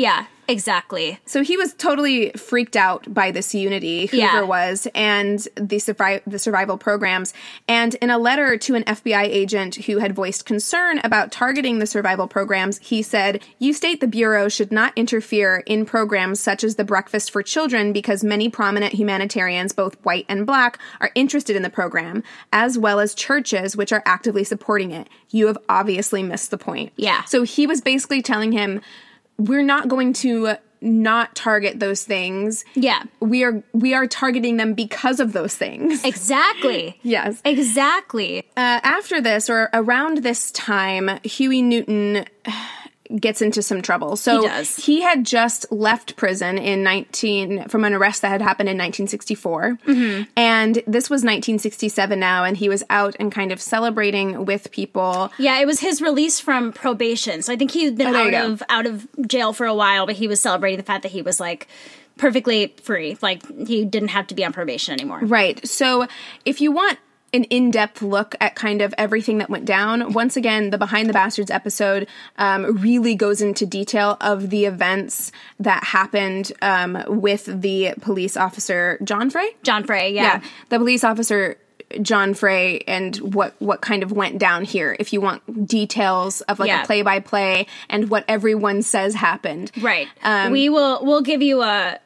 Exactly. So he was totally freaked out by this unity, Hoover Yeah. was, and the, survi- the survival programs. And in a letter to an F B I agent who had voiced concern about targeting the survival programs, he said, "You state the Bureau should not interfere in programs such as the Breakfast for Children because many prominent humanitarians, both white and black, are interested in the program, as well as churches which are actively supporting it. You have obviously missed the point." Yeah. So he was basically telling him, we're not going to not target those things. Yeah. We are we are targeting them because of those things. Exactly. Yes. Exactly. Uh, after this, or around this time, Huey Newton gets into some trouble. So He does. he had just left prison in nineteen from an arrest that had happened in nineteen sixty-four. Mm-hmm. And this was nineteen sixty-seven now, and he was out and kind of celebrating with people. Yeah, it was his release from probation. So I think he'd been Oh, there you out go. of out of jail for a while, but he was celebrating the fact that he was like perfectly free. Like he didn't have to be on probation anymore. Right. So if you want an in-depth look at kind of everything that went down, once again, the Behind the Bastards episode um, really goes into detail of the events that happened um, with the police officer, John Frey? John Frey, yeah. Yeah. The police officer, John Frey, and what, what kind of went down here, if you want details of like Yeah. a play-by-play and what everyone says happened. Right. Um, we will we'll give you a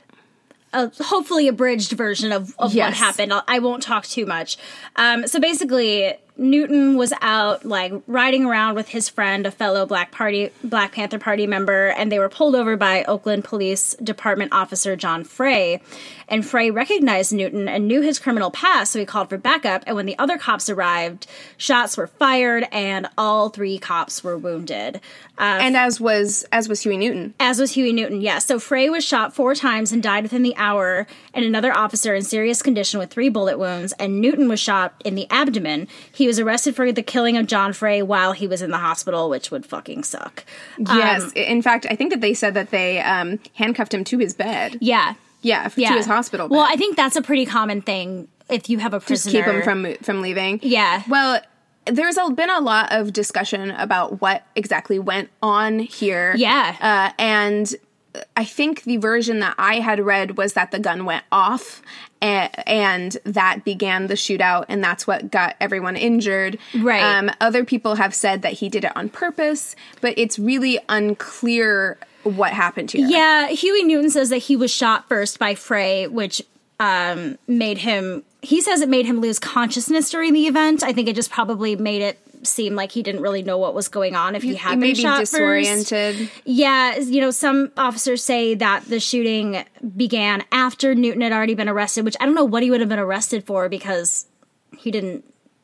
a hopefully abridged version of, of what Yes. happened. I'll, I won't talk too much. Um, so basically, Newton was out like riding around with his friend, a fellow Black Party Black Panther Party member, and they were pulled over by Oakland Police Department officer John Frey. And Frey recognized Newton and knew his criminal past, so he called for backup. And when the other cops arrived, shots were fired, and all three cops were wounded. Uh, And as was as was Huey Newton. As was Huey Newton, yes. So Frey was shot four times and died within the hour, and another officer in serious condition with three bullet wounds, and Newton was shot in the abdomen. He was arrested for the killing of John Frey while he was in the hospital, which would fucking suck. Yes. Um, In fact, I think that they said that they um, handcuffed him to his bed. yeah. Yeah, f- Yeah. to his hospital bed. Well, I think that's a pretty common thing if you have a prisoner. Just keep him from from leaving. Yeah. Well, there's a, been a lot of discussion about what exactly went on here. Yeah. Uh, and I think the version that I had read was that the gun went off and, and that began the shootout, and that's what got everyone injured. Right. Um, other people have said that he did it on purpose, but it's really unclear what happened here. Yeah, Huey Newton says that he was shot first by Frey, which um, made him, he says it made him lose consciousness during the event. I think it just probably made it seem like he didn't really know what was going on if he had He been may be shot disoriented. first. Yeah, you know, some officers say that the shooting began after Newton had already been arrested, which I don't know what he would have been arrested for because he didn't,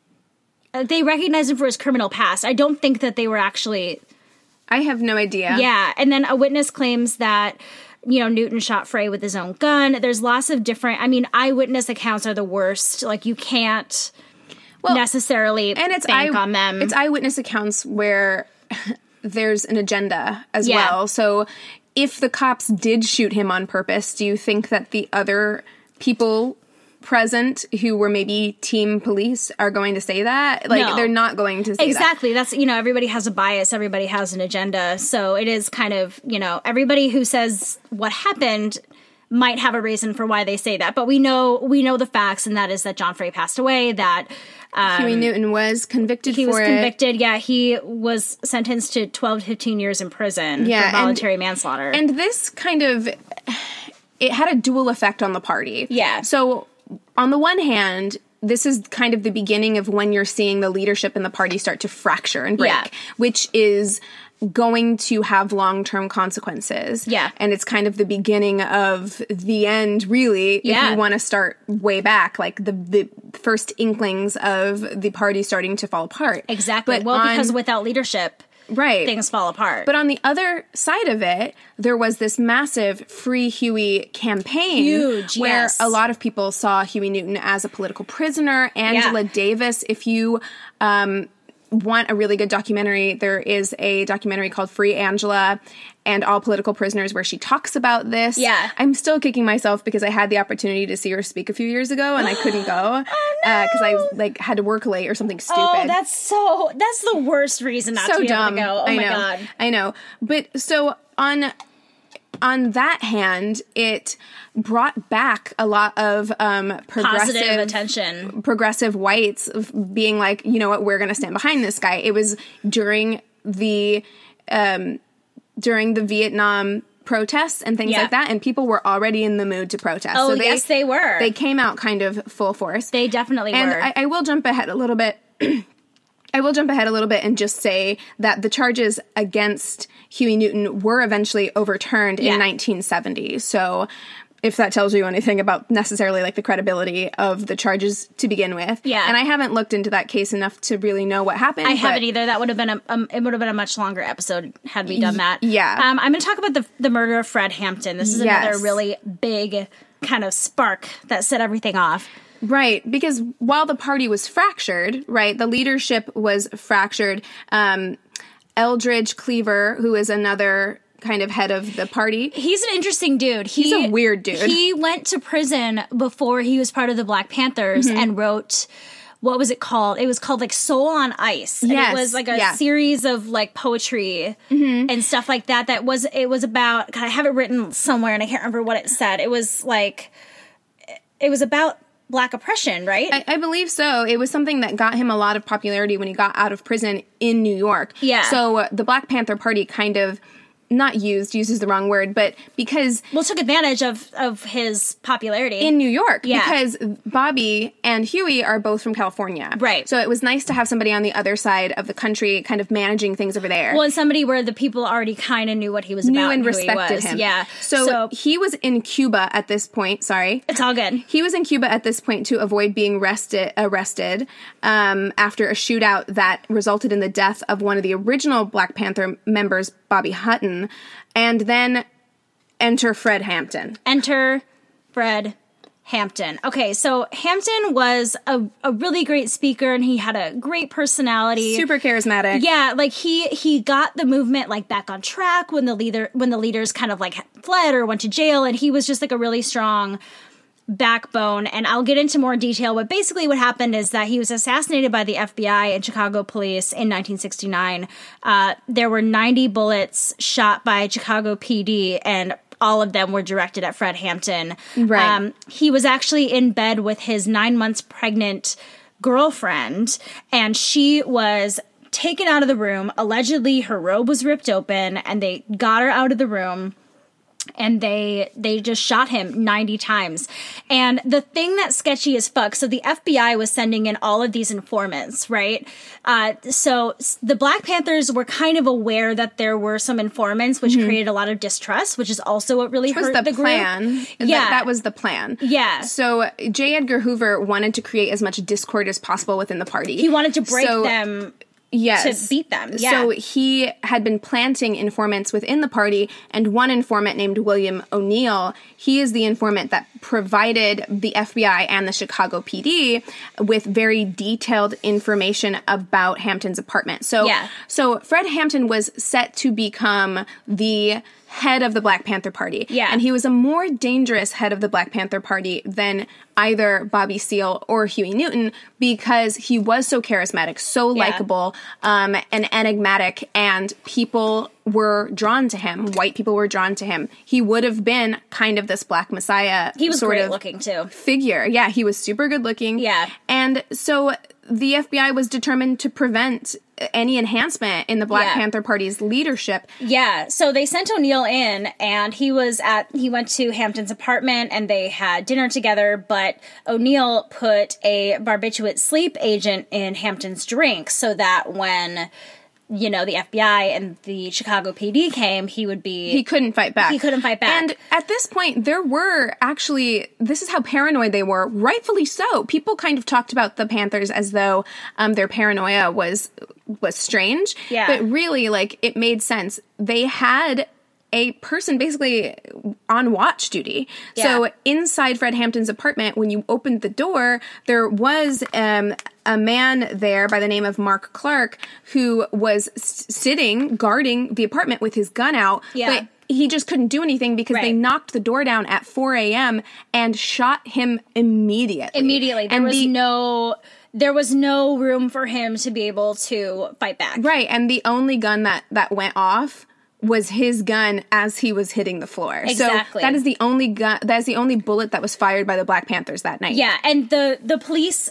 uh, they recognized him for his criminal past. I don't think that they were actually... I have no idea. Yeah, and then a witness claims that, you know, Newton shot Frey with his own gun. There's lots of different, I mean, eyewitness accounts are the worst. Like, you can't Well, necessarily and it's bank eye, on them. It's eyewitness accounts where there's an agenda as Yeah. well. So if the cops did shoot him on purpose, do you think that the other people present who were maybe team police are going to say that? Like, No. they're not going to say Exactly. That's, you know, everybody has a bias, everybody has an agenda. So it is kind of, you know, everybody who says what happened might have a reason for why they say that. But we know we know the facts, and that is that John Frey passed away, that that. Huey Newton was convicted he for was it. convicted. Yeah, he was sentenced to twelve to fifteen years in prison Yeah, for and- voluntary manslaughter. And this kind of, it had a dual effect on the party. Yeah. So on the one hand, this is kind of the beginning of when you're seeing the leadership in the party start to fracture and break, Yeah. which is going to have long-term consequences. Yeah. And it's kind of the beginning of the end, really, Yeah. if you want to start way back, like the, the first inklings of the party starting to fall apart. Exactly. But well, on- because without leadership, right. things fall apart. But on the other side of it, there was this massive Free Huey campaign. Huge, where yes. a lot of people saw Huey Newton as a political prisoner. Angela Yeah. Davis, if you um, want a really good documentary, there is a documentary called Free Angela and All Political Prisoners where she talks about this. Yeah. I'm still kicking myself because I had the opportunity to see her speak a few years ago and I couldn't go because Oh, no. I like had to work late or something stupid. oh, that's so, that's the worst reason not so to be dumb. able to go. Oh I my know. God. I know. But so on on that hand, it brought back a lot of um, progressive Positive attention. progressive whites being like, you know what, we're going to stand behind this guy. It was during the um, during the Vietnam protests and things Yeah. like that, and people were already in the mood to protest. Oh, so they, yes, they were. They came out kind of full force. They definitely and were. I, I will jump ahead a little bit. I will jump ahead a little bit and just say that the charges against Huey Newton were eventually overturned Yeah. in nineteen seventy. So if that tells you anything about necessarily like the credibility of the charges to begin with. Yeah. And I haven't looked into that case enough to really know what happened. I but haven't either. That would have been a um, it would have been a much longer episode had we done that. yeah. Um, I'm going to talk about the the murder of Fred Hampton. This is Yes. another really big kind of spark that set everything off. Right, because while the party was fractured, right, the leadership was fractured. Um, Eldridge Cleaver, who is another kind of head of the party, He's an interesting dude. He, He's a weird dude. He went to prison before he was part of the Black Panthers Mm-hmm. and wrote, what was it called? It was called like Soul on Ice. And Yes, it was like a yeah. series of like poetry and stuff like that. That was, it was about, God, I have it written somewhere and I can't remember what it said. It was like, it was about Black oppression, right? I, I believe so. It was something that got him a lot of popularity when he got out of prison in New York. Yeah. So uh, the Black Panther Party kind of, not used, used is the wrong word, but because well, took advantage of, of his popularity. in New York, Yeah. because Bobby and Huey are both from California. Right. So it was nice to have somebody on the other side of the country kind of managing things over there. well, and somebody where the people already kind of knew what he was Knew about and who he respected was. him. Yeah. So, so he was in Cuba at this point. Sorry. it's all good. He was in Cuba at this point to avoid being arrested, arrested um, after a shootout that resulted in the death of one of the original Black Panther members, Bobby Hutton, and then enter Fred Hampton. Enter Fred Hampton. Okay, so Hampton was a, a really great speaker and he had a great personality. Super charismatic. Yeah, like he he got the movement like back on track when the leader when the leaders kind of like fled or went to jail, and he was just like a really strong backbone. And I'll get into more detail, but basically what happened is that he was assassinated by the F B I and Chicago police in nineteen sixty-nine. Uh, there were ninety bullets shot by Chicago P D, and all of them were directed at Fred Hampton. Right. Um, he was actually in bed with his nine months pregnant girlfriend, and she was taken out of the room. Allegedly, her robe was ripped open, and they got her out of the room. And they they just shot him ninety times. And the thing that's sketchy as fuck, so the F B I was sending in all of these informants, right? Uh, so s- the Black Panthers were kind of aware that there were some informants, which created a lot of distrust, which is also what really Was hurt the, the group. plan. That- Yeah. That was the plan. Yeah. So J. Edgar Hoover wanted to create as much discord as possible within the party. He wanted to break So- them Yes. to beat them. Yeah. So he had been planting informants within the party, and one informant named William O'Neill, he is the informant that provided the F B I and the Chicago P D with very detailed information about Hampton's apartment. So, Yeah. so Fred Hampton was set to become the head of the Black Panther Party. Yeah. And he was a more dangerous head of the Black Panther Party than either Bobby Seale or Huey Newton, because he was so charismatic, so Yeah. likable, um, and enigmatic, and people were drawn to him. White people were drawn to him. He would have been kind of this Black Messiah he was sort great of looking too. figure. Yeah, he was super good looking. Yeah. And so the F B I was determined to prevent any enhancement in the Black Yeah. Panther Party's leadership. Yeah, so they sent O'Neill in, and he was at, he went to Hampton's apartment, and they had dinner together, but O'Neill put a barbiturate sleep agent in Hampton's drink so that when, you know, the F B I and the Chicago P D came, he would be... He couldn't fight back. He couldn't fight back. And at this point, there were actually, this is how paranoid they were, rightfully so. People kind of talked about the Panthers as though um, their paranoia was was strange. Yeah. But really, like, it made sense. They had a person basically on watch duty. Yeah. So inside Fred Hampton's apartment, when you opened the door, there was um, a man there by the name of Mark Clark who was s- sitting guarding the apartment with his gun out. Yeah. But he just couldn't do anything because they Right. knocked the door down at four a.m. and shot him immediately. Immediately. There And was the- no... There was no room for him to be able to fight back. Right, and the only gun that, that went off was his gun as he was hitting the floor. Exactly. So that is the only gun, that is the only bullet that was fired by the Black Panthers that night. Yeah, and the, the police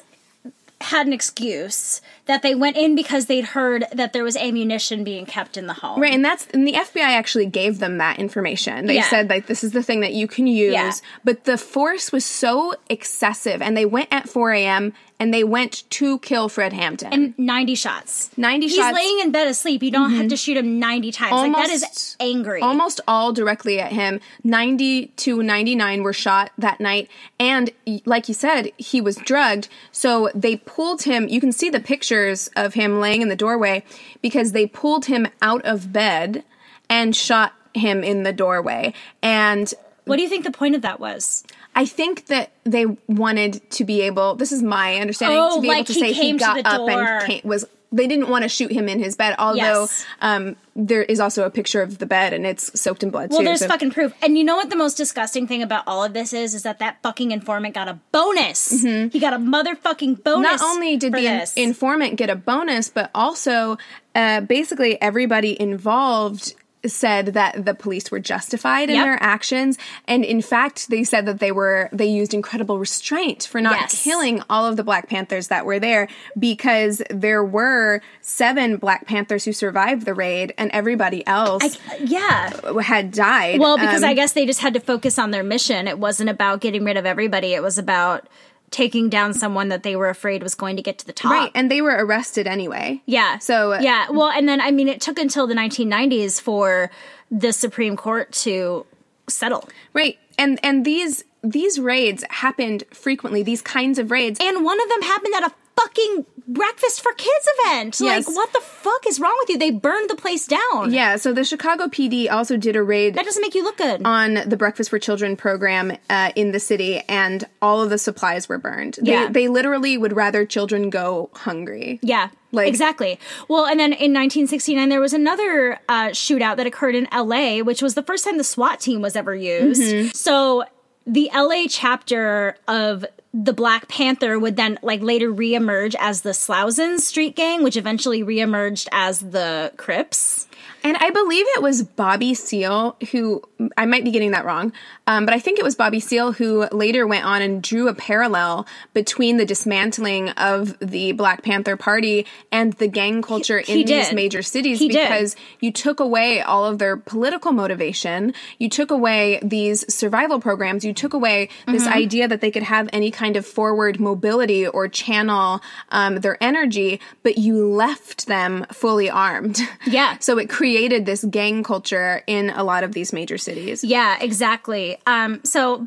had an excuse that they went in because they'd heard that there was ammunition being kept in the home. Right, and that's and the F B I actually gave them that information. They Yeah. said, like, this is the thing that you can use. Yeah. But the force was so excessive, and they went at four a.m., and they went to kill Fred Hampton. And ninety shots. ninety He's shots. laying in bed asleep. You don't have to shoot him ninety times. like, that is Almost- angry. Almost all directly at him. ninety to ninety-nine were shot that night. And y- like you said, he was drugged. So they pulled him. You can see the pictures of him laying in the doorway because they pulled him out of bed and shot him in the doorway. And What do you think the point of that was? I think that they wanted to be able, this is my understanding, Oh, to be like able to he say he came to got the up door. and came, was, they didn't want to shoot him in his bed, although Yes. um, there is also a picture of the bed and it's soaked in blood Well, too. there's so- fucking proof. And you know what the most disgusting thing about all of this is? Is that that fucking informant got a bonus. He got a motherfucking bonus. Not only did for the in- this. informant get a bonus, but also uh, basically everybody involved said that the police were justified in Yep. their actions, and in fact they said that they were they used incredible restraint for not Yes. killing all of the Black Panthers that were there, because there were seven Black Panthers who survived the raid and everybody else I, yeah. had died. Well, because Um, I guess they just had to focus on their mission. It wasn't about getting rid of everybody. It was about taking down someone that they were afraid was going to get to the top. right, and they were arrested anyway. Yeah. So yeah. Well, and then I mean, it took until the nineteen nineties for the Supreme Court to settle. Right. And and these these raids happened frequently, these kinds of raids. And one of them happened at a fucking breakfast for kids event. Yes. Like, what the fuck is wrong with you? They burned the place down. Yeah, so the Chicago P D also did a raid That doesn't make you look good. on the Breakfast for Children program uh, in the city, and all of the supplies were burned. Yeah. They, they literally would rather children go hungry. Yeah, Like- exactly. Well, and then in nineteen sixty-nine, there was another uh, shootout that occurred in L A, which was the first time the SWAT team was ever used. Mm-hmm. So the L A chapter of the Black Panther would then like later reemerge as the Slousins Street Gang, which eventually reemerged as the Crips. And I believe it was Bobby Seale who, I might be getting that wrong, um, but I think it was Bobby Seale who later went on and drew a parallel between the dismantling of the Black Panther Party and the gang culture He- he in these did. major cities, He did. because you took away all of their political motivation, you took away these survival programs, you took away this Mm-hmm. idea that they could have any kind of forward mobility or channel um, their energy, but you left them fully armed. Yeah. So it created this gang culture in a lot of these major cities. Yeah, exactly. Um, so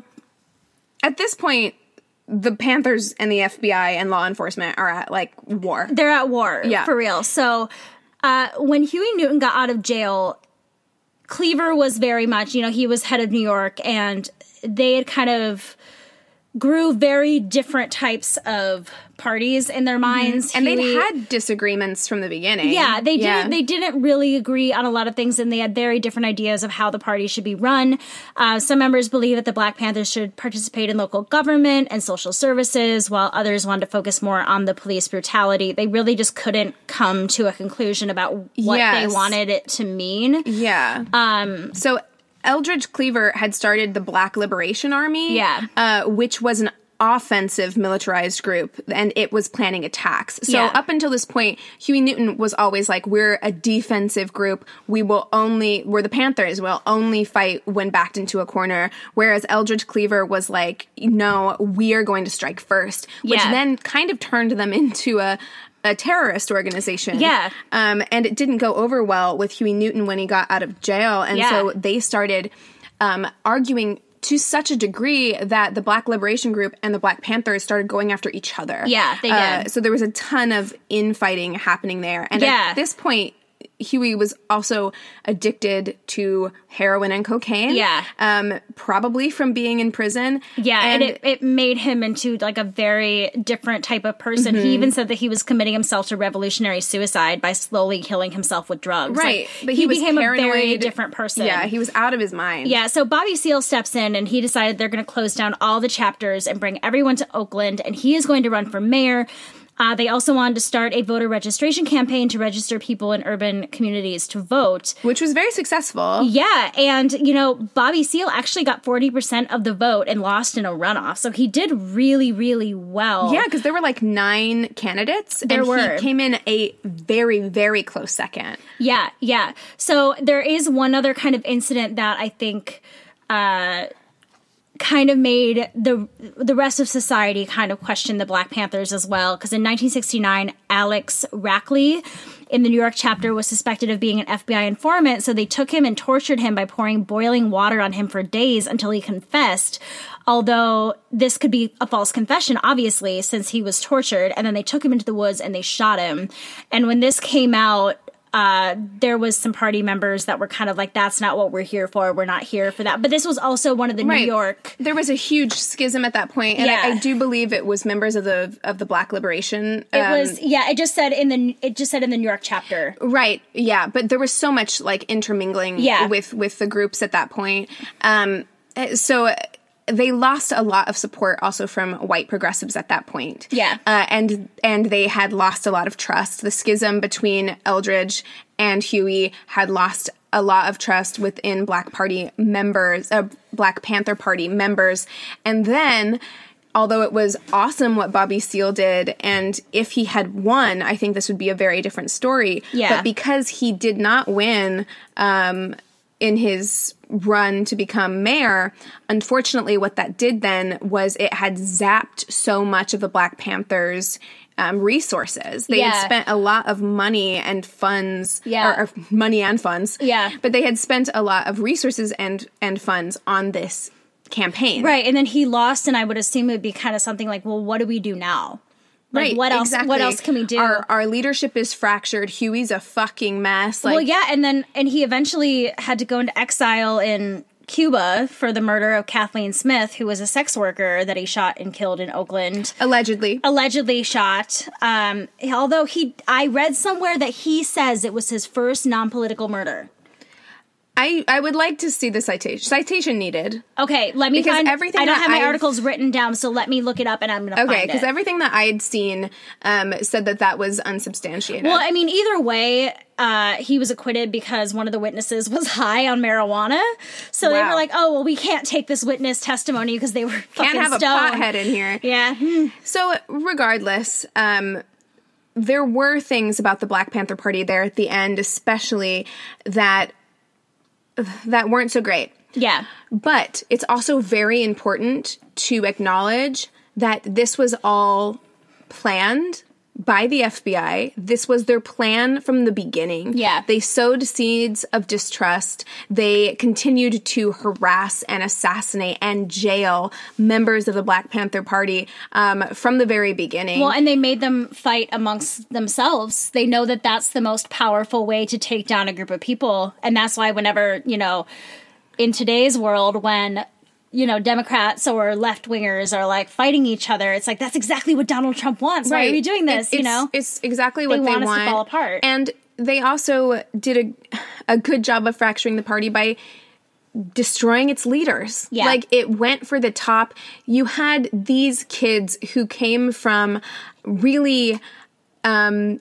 At this point, the Panthers and the F B I and law enforcement are at like war. they're at war, Yeah. for real. So uh, when Huey Newton got out of jail, Cleaver was very much, you know, he was head of New York, and they had kind of grew very different types of parties in their minds. And they'd Huey- had disagreements from the beginning. Yeah, they Yeah. didn't. They didn't really agree on a lot of things, and they had very different ideas of how the party should be run. Uh, some members believe that the Black Panthers should participate in local government and social services, while others wanted to focus more on the police brutality. They really just couldn't come to a conclusion about what Yes. they wanted it to mean. Yeah. Um. So Eldridge Cleaver had started the Black Liberation Army. Yeah. Uh, which was an offensive militarized group, and it was planning attacks. So Yeah. up until this point, Huey Newton was always like, we're a defensive group. We will only, we're the Panthers. We'll only fight when backed into a corner. Whereas Eldridge Cleaver was like, no, we are going to strike first, which Yeah. then kind of turned them into a, a terrorist organization. Yeah. Um, and it didn't go over well with Huey Newton when he got out of jail. And Yeah. so they started um, arguing to such a degree that the Black Liberation Group and the Black Panthers started going after each other. Yeah, they Uh, did. so there was a ton of infighting happening there. And Yeah. at this point, Huey was also addicted to heroin and cocaine. Yeah. Um, probably from being in prison. Yeah, and, it, it made him into like a very different type of person. Mm-hmm. He even said that he was committing himself to revolutionary suicide by slowly killing himself with drugs. Right. Like, but he, he, was became paranoid. a very different person. Yeah, he was out of his mind. Yeah, so Bobby Seale steps in and he decided they're going to close down all the chapters and bring everyone to Oakland, and he is going to run for mayor. Uh, they also wanted to start a voter registration campaign to register people in urban communities to vote. Which was very successful. Yeah, and, you know, Bobby Seale actually got forty percent of the vote and lost in a runoff. So he did really, really well. Yeah, because there were like nine candidates. There and were. he came in a very, very close second. Yeah, yeah. So there is one other kind of incident that I think... Uh, kind of made the the rest of society kind of question the Black Panthers as well. Because in nineteen sixty-nine, Alex Rackley in the New York chapter was suspected of being an F B I informant, so they took him and tortured him by pouring boiling water on him for days until he confessed. Although this could be a false confession, obviously, since he was tortured. And then they took him into the woods and they shot him. And when this came out, Uh, there was some party members that were kind of like, that's not what we're here for. We're not here for that. But this was also one of the Right. New York. There was a huge schism at that point, and Yeah. I, I do believe it was members of the of the Black Liberation. It um, was, yeah, it just said in the, it just said in the New York chapter. Right, yeah, but there was so much like intermingling Yeah. with with the groups at that point. Um, so they lost a lot of support also from white progressives at that point. Yeah. Uh, and and they had lost a lot of trust. The schism between Eldridge and Huey had lost a lot of trust within Black Party members, uh, Black Panther Party members. And then, although it was awesome what Bobby Seale did, and if he had won, I think this would be a very different story. Yeah. But because he did not win, um, in his run to become mayor, unfortunately what that did then was it had zapped so much of the Black Panthers' um, resources. They Yeah. had spent a lot of money and funds, Yeah. or, or money and funds, Yeah. but they had spent a lot of resources and, and funds on this campaign. Right. And then he lost, and I would assume it would be kind of something like, well, what do we do now? Like, Right, what else? exactly. What else can we do? Our, our leadership is fractured. Huey's a fucking mess. Like, well, yeah, and then and he eventually had to go into exile in Cuba for the murder of Kathleen Smith, who was a sex worker that he shot and killed in Oakland. allegedly. Allegedly shot. Um, although he, I read somewhere that he says it was his first non-political murder. I, I would like to see the citation. Citation needed. Okay, let me Because find. everything I don't that have my I've- articles written down, so let me look it up, and I'm going to Okay, find it. because everything that I had seen um, said that that was unsubstantiated. Well, I mean, either way, uh, he was acquitted because one of the witnesses was high on marijuana. So they Wow. were like, "Oh, well, we can't take this witness testimony because they were fucking Can't have a stoned." pothead in here. Yeah. So regardless, um, there were things about the Black Panther Party there at the end, especially that that weren't so great. Yeah. But it's also very important to acknowledge that this was all planned by the F B I. This was their plan from the beginning. Yeah. They sowed seeds of distrust. They continued to harass and assassinate and jail members of the Black Panther Party um, from the very beginning. Well, and they made them fight amongst themselves. They know that that's the most powerful way to take down a group of people. And that's why whenever, you know, in today's world, when, you know, Democrats or left-wingers are like fighting each other, it's like, that's exactly what Donald Trump wants. Why are we doing this? It- you it's, know? It's exactly what They they want us want. to fall apart. And they also did a, a good job of fracturing the party by destroying its leaders. Yeah. Like, it went for the top. You had these kids who came from really um,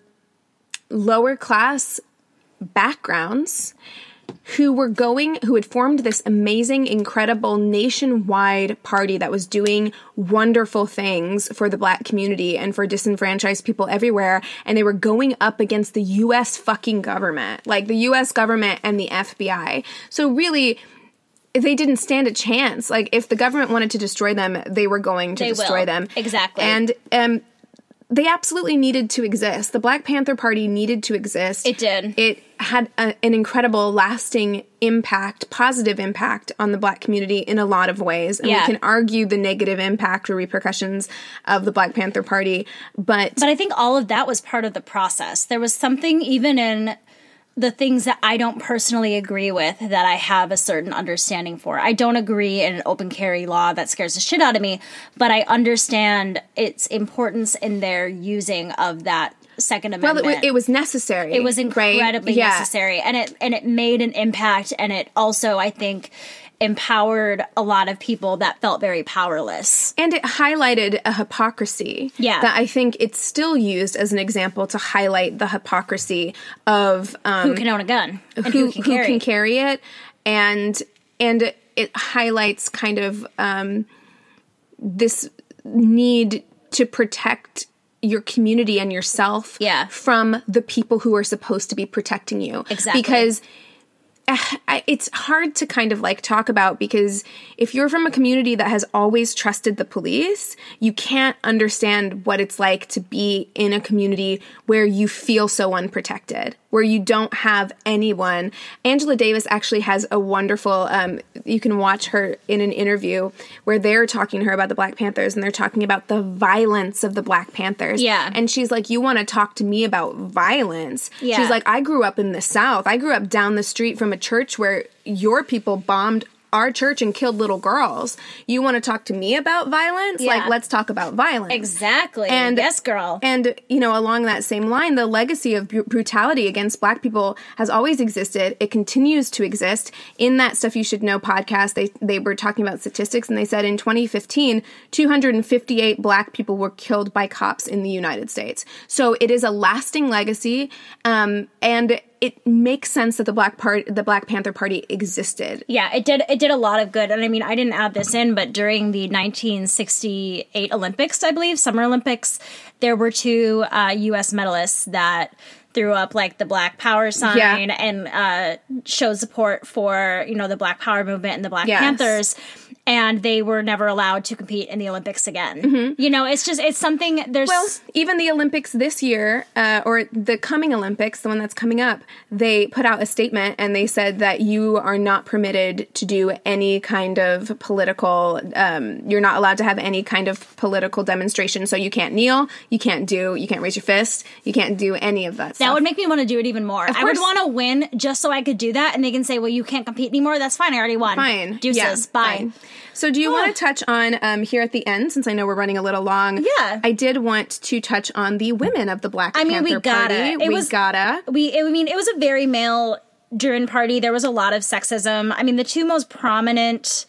lower class backgrounds who were going, who had formed this amazing, incredible nationwide party that was doing wonderful things for the Black community and for disenfranchised people everywhere. And they were going up against the U S fucking government, like the U S government and the F B I. So really, they didn't stand a chance. Like, if the government wanted to destroy them, they were going to They destroy will. them. Exactly. And, um, they absolutely needed to exist. The Black Panther Party needed to exist. It did. It had a, an incredible, lasting impact, positive impact on the Black community in a lot of ways. And Yeah. we can argue the negative impact or repercussions of the Black Panther Party, but... But I think all of that was part of the process. There was something even in the things that I don't personally agree with that I have a certain understanding for. I don't agree in an open carry law that scares the shit out of me, but I understand its importance in their using of that Second well, Amendment. it, it was necessary. It was incredibly right? Yeah. necessary, and it and it made an impact, and it also, I think, empowered a lot of people that felt very powerless. And it highlighted a hypocrisy yeah. that I think it's still used as an example to highlight the hypocrisy of um, who can own a gun and who, who, can, who carry. can carry it. And, and it highlights kind of um, this need to protect your community and yourself yeah. from the people who are supposed to be protecting you. Exactly. Because uh, it's hard to kind of like talk about, because if you're from a community that has always trusted the police, you can't understand what it's like to be in a community where you feel so unprotected, where you don't have anyone. Angela Davis actually has a wonderful, um, you can watch her in an interview where they're talking to her about the Black Panthers, and they're talking about the violence of the Black Panthers. Yeah. And she's like, you want to talk to me about violence? Yeah. She's like, I grew up in the South. I grew up down the street from a church where your people bombed our church and killed little girls. You want to talk to me about violence? Yeah. Like, let's talk about violence. Exactly. And yes, girl. And, you know, along that same line, the legacy of br- brutality against Black people has always existed. It continues to exist. In that Stuff You Should Know podcast, they, they were talking about statistics, and they said in twenty fifteen, two hundred fifty-eight Black people were killed by cops in the United States. So it is a lasting legacy, um, and it makes sense that the Black part, the Black Panther Party existed. Yeah, it did. It did a lot of good. And I mean, I didn't add this in, but during the nineteen sixty-eight Olympics, I believe, Summer Olympics, there were two uh, U S medalists that threw up like the Black Power sign yeah. and uh, showed support for, you know, the Black Power movement and the Black yes. Panthers. And they were never allowed to compete in the Olympics again. Mm-hmm. You know, it's just, it's something, there's... Well, even the Olympics this year, uh, or the coming Olympics, the one that's coming up, they put out a statement and they said that you are not permitted to do any kind of political, um, you're not allowed to have any kind of political demonstration. So you can't kneel, you can't do, you can't raise your fist, you can't do any of that stuff. That would make me want to do it even more. I would want to win just so I could do that, and they can say, well, you can't compete anymore. That's fine, I already won. Fine. Deuces, yeah, bye. Fine. So do you want to touch on, um, here at the end, since I know we're running a little long, yeah. I did want to touch on the women of the Black I mean, Panther we gotta. Party. It we was, gotta. We, I mean, it was a very male-driven party. There was a lot of sexism. I mean, the two most prominent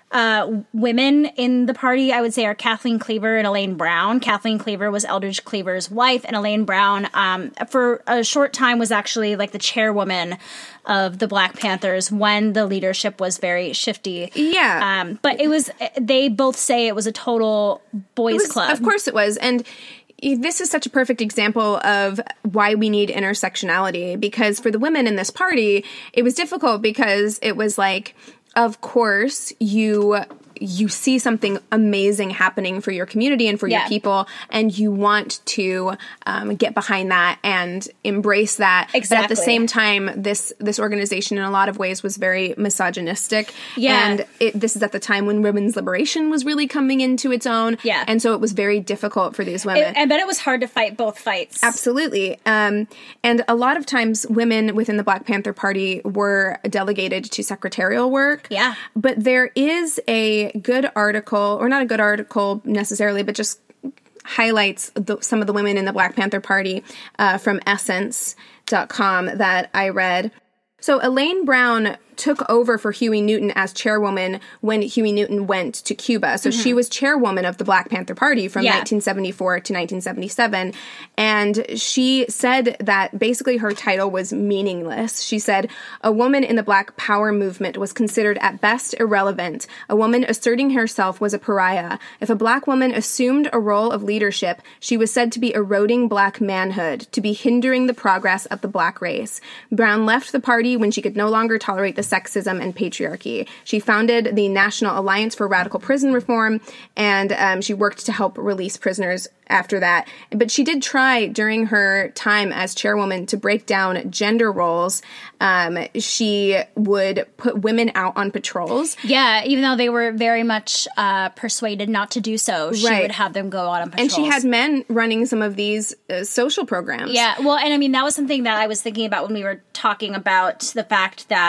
uh, women in the party, I would say, are Kathleen Cleaver and Elaine Brown. Kathleen Cleaver was Eldridge Cleaver's wife, and Elaine Brown, um, for a short time, was actually like the chairwoman of the Black Panthers when the leadership was very shifty. Yeah. Um, but it was, they both say it was a total boys' was, club. Of course it was. And this is such a perfect example of why we need intersectionality, because for the women in this party, it was difficult because it was like, of course, you you see something amazing happening for your community and for yeah. your people, and you want to um, get behind that and embrace that. Exactly. But at the same time, this this organization in a lot of ways was very misogynistic. Yeah. And it, this is at the time when women's liberation was really coming into its own. Yeah. And so it was very difficult for these women. It, I bet it was hard to fight both fights. Absolutely. Um, and a lot of times women within the Black Panther Party were delegated to secretarial work. Yeah. But there is a good article, or not a good article necessarily, but just highlights the, some of the women in the Black Panther Party uh, from essence dot com that I read. So Elaine Brown took over for Huey Newton as chairwoman when Huey Newton went to Cuba. So mm-hmm. she was chairwoman of the Black Panther Party from yeah. nineteen seventy-four to nineteen seventy-seven. And she said that basically her title was meaningless. She said, a woman in the Black Power movement was considered at best irrelevant. A woman asserting herself was a pariah. If a Black woman assumed a role of leadership, she was said to be eroding Black manhood, to be hindering the progress of the Black race. Brown left the party when she could no longer tolerate the sexism and patriarchy. She founded the National Alliance for Radical Prison Reform, and um, she worked to help release prisoners after that. But she did try during her time as chairwoman to break down gender roles. Um, she would put women out on patrols. Yeah, even though they were very much uh, persuaded not to do so, she right. would have them go out on patrols. And she had men running some of these uh, social programs. Yeah, well, and I mean, that was something that I was thinking about when we were talking about the fact that um,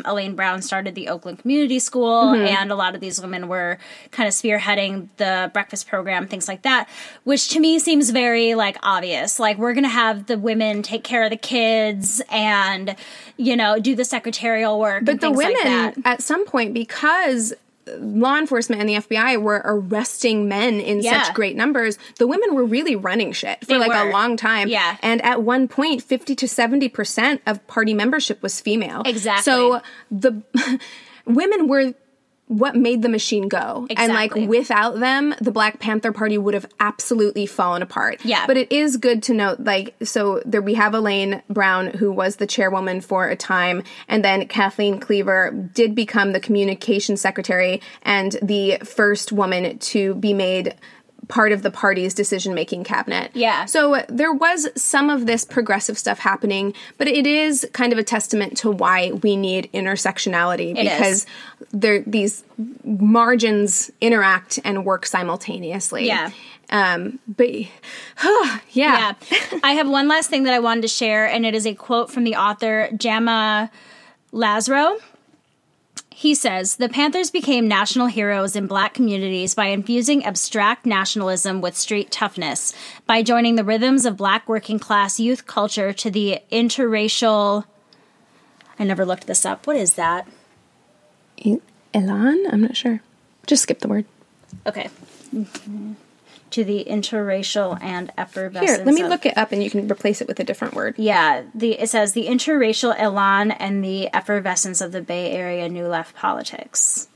Elaine Brown started the Oakland Community School, mm-hmm. and a lot of these women were kind of spearheading the breakfast program, things like that, which to me seems very, like, obvious. Like, we're going to have the women take care of the kids and, you know, do the secretarial work but and the things women, like that. at some point, because law enforcement and the F B I were arresting men in Yeah. such great numbers, the women were really running shit for They like were. a long time. Yeah. And at one point, fifty to seventy percent of party membership was female. Exactly. So the women were what made the machine go. And like Exactly. without them, the Black Panther Party would have absolutely fallen apart. Yeah. But it is good to note, like, so there we have Elaine Brown, who was the chairwoman for a time, and then Kathleen Cleaver did become the communications secretary and the first woman to be made part of the party's decision-making cabinet. Yeah. So uh, there was some of this progressive stuff happening, but it is kind of a testament to why we need intersectionality, It because there these margins interact and work simultaneously. Yeah. Um, but yeah. Yeah. I have one last thing that I wanted to share, and it is a quote from the author Jama Lazaro. He says, "The Panthers became national heroes in Black communities by infusing abstract nationalism with street toughness, by joining the rhythms of Black working class youth culture to the interracial..." I never looked this up. What is that? Elan? I'm not sure. Just skip the word. Okay. To the interracial and effervescence. Here, let me of- look it up and you can replace it with a different word. Yeah, the it says the interracial elan and the effervescence of the Bay Area New Left politics.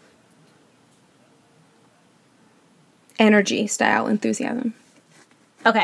Energy, style, enthusiasm. Okay.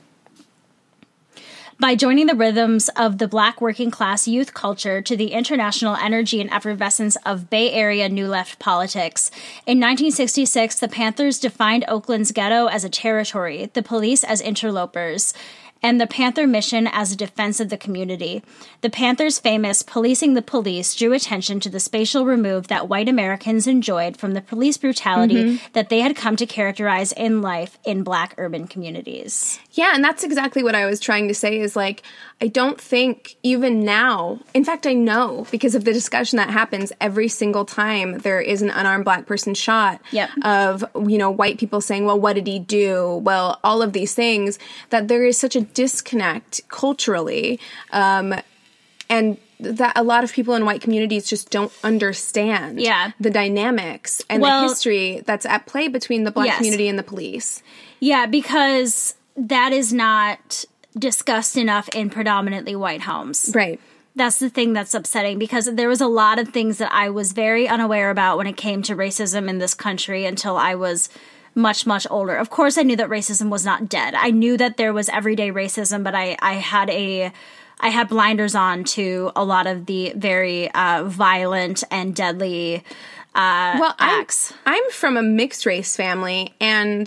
By joining the rhythms of the Black working class youth culture to the international energy and effervescence of Bay Area New Left politics. In nineteen sixty-six, the Panthers defined Oakland's ghetto as a territory, the police as interlopers, and the Panther mission as a defense of the community. The Panthers' famous Policing the Police drew attention to the spatial remove that white Americans enjoyed from the police brutality mm-hmm. that they had come to characterize in life in Black urban communities. Yeah, and that's exactly what I was trying to say is, like, I don't think even now, in fact, I know because of the discussion that happens every single time there is an unarmed Black person shot yep. of, you know, white people saying, well, what did he do? Well, all of these things, that there is such a disconnect culturally, um, and that a lot of people in white communities just don't understand yeah. the dynamics and well, the history that's at play between the Black yes. community and the police. Yeah, because that is not discussed enough in predominantly white homes. Right. That's the thing that's upsetting, because there was a lot of things that I was very unaware about when it came to racism in this country until I was much, much older. Of course, I knew that racism was not dead. I knew that there was everyday racism, but I, I had a... I had blinders on to a lot of the very uh, violent and deadly uh, well, acts. I'm, I'm from a mixed race family, and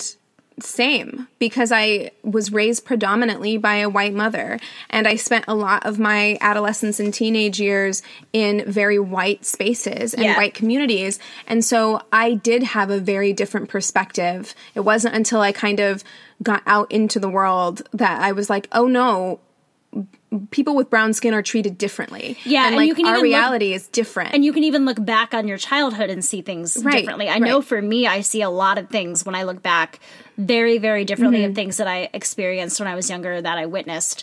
same, because I was raised predominantly by a white mother, and I spent a lot of my adolescence and teenage years in very white spaces and yeah. white communities, and so I did have a very different perspective. It wasn't until I kind of got out into the world that I was like, oh no, people with brown skin are treated differently. Yeah, and, and like, you can our even reality look, is different. And you can even look back on your childhood and see things right, differently. I right. know for me, I see a lot of things when I look back very, very differently mm-hmm. of things that I experienced when I was younger, that I witnessed.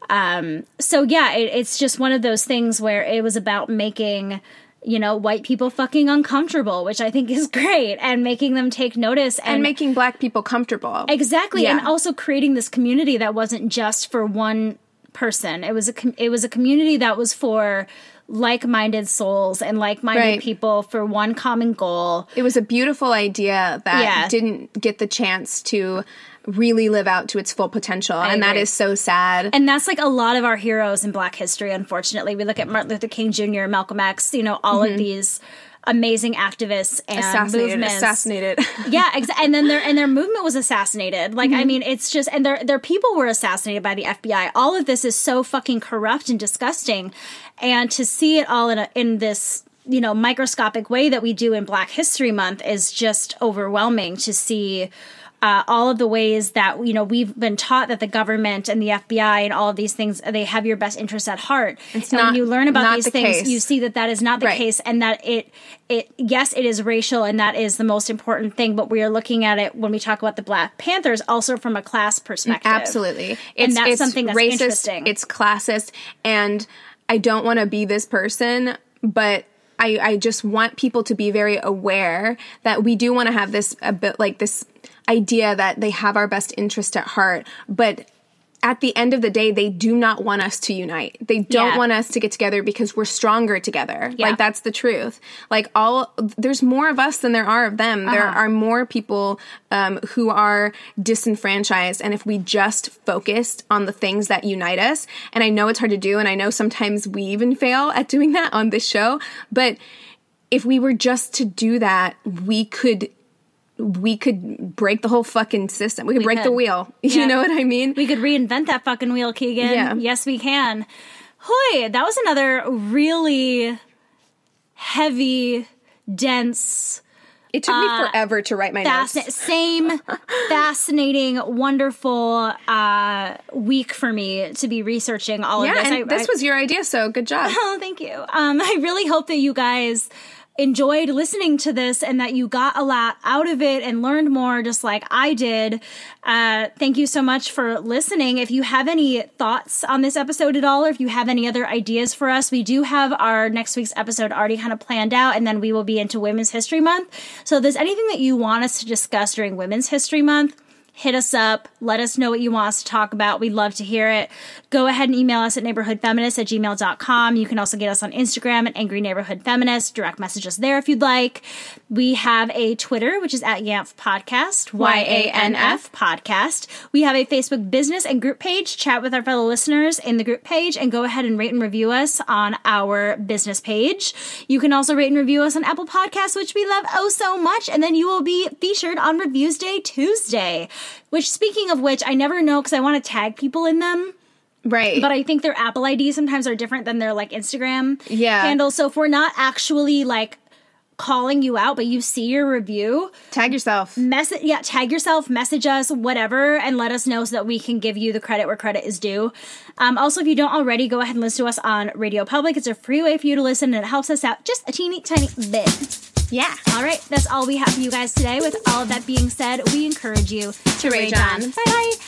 Um, so yeah, it, it's just one of those things where it was about making, you know, white people fucking uncomfortable, which I think is great, and making them take notice. And, and making Black people comfortable. Exactly. Yeah. And also creating this community that wasn't just for one person. It was a com- it was a community that was for like-minded souls and like-minded right. people for one common goal. It was a beautiful idea that yeah. didn't get the chance to really live out to its full potential, I and agree. that is so sad. And that's like a lot of our heroes in Black history, unfortunately. We look at Martin Luther King Junior, Malcolm X, you know, all mm-hmm. of these amazing activists and assassinated, movements. Assassinated. yeah, exa- and then their and their movement was assassinated. Like, mm-hmm. I mean, it's just, and their their people were assassinated by the F B I. All of this is so fucking corrupt and disgusting, and to see it all in a, in this, you know, microscopic way that we do in Black History Month is just overwhelming to see uh, all of the ways that, you know, we've been taught that the government and the F B I and all of these things, they have your best interests at heart. It's and not, when you learn about these the things, case. you see that that is not the Right. case, and that it, it, yes, it is racial, and that is the most important thing, but we are looking at it when we talk about the Black Panthers also from a class perspective. Absolutely. It's, And that's it's something that's racist, interesting. It's classist, and I don't want to be this person, but I, I just want people to be very aware that we do want to have this a bit like this idea that they have our best interest at heart, but at the end of the day, they do not want us to unite. They don't Yeah. want us to get together because we're stronger together. Yeah. Like, that's the truth. Like, all, there's more of us than there are of them. There Uh-huh. are more people um, who are disenfranchised. And if we just focused on the things that unite us, and I know it's hard to do, and I know sometimes we even fail at doing that on this show, but if we were just to do that, we could we could break the whole fucking system. We could We break could. the wheel. You Yeah. know what I mean? We could reinvent that fucking wheel, Keegan. Yeah. Yes, we can. Hoy, that was another really heavy, dense, It took me Uh, forever to write my fascin- notes. same fascinating, wonderful uh, week for me to be researching all Yeah, of this. and I, this I, was your idea, so good job. Oh, thank you. Um, I really hope that you guys enjoyed listening to this and that you got a lot out of it and learned more just like I did. Uh, thank you so much for listening. If you have any thoughts on this episode at all, or if you have any other ideas for us, we do have our next week's episode already kind of planned out, and then we will be into Women's History Month. So if there's anything that you want us to discuss during Women's History Month, hit us up. Let us know what you want us to talk about. We'd love to hear it. Go ahead and email us at neighborhoodfeminist at gmail dot com. You can also get us on Instagram at Angry Neighborhood Feminist. Direct message us there if you'd like. We have a Twitter, which is at Yanf Podcast, Y A N F Podcast. We have a Facebook business and group page. Chat with our fellow listeners in the group page, and go ahead and rate and review us on our business page. You can also rate and review us on Apple Podcasts, which we love oh so much, and then you will be featured on Reviews Day Tuesday. Which, speaking of which, I never know because I want to tag people in them. Right. But I think their Apple I Ds sometimes are different than their, like, Instagram Yeah. handles. So if we're not actually, like, calling you out, but you see your review, Tag yourself. message, yeah, tag yourself, message us, whatever, and let us know so that we can give you the credit where credit is due. Um, also, if you don't already, go ahead and listen to us on Radio Public. It's a free way for you to listen, and it helps us out just a teeny tiny bit. Yeah. All right, that's all we have for you guys today. With all of that being said, we encourage you to, rage rage on. on. Bye bye.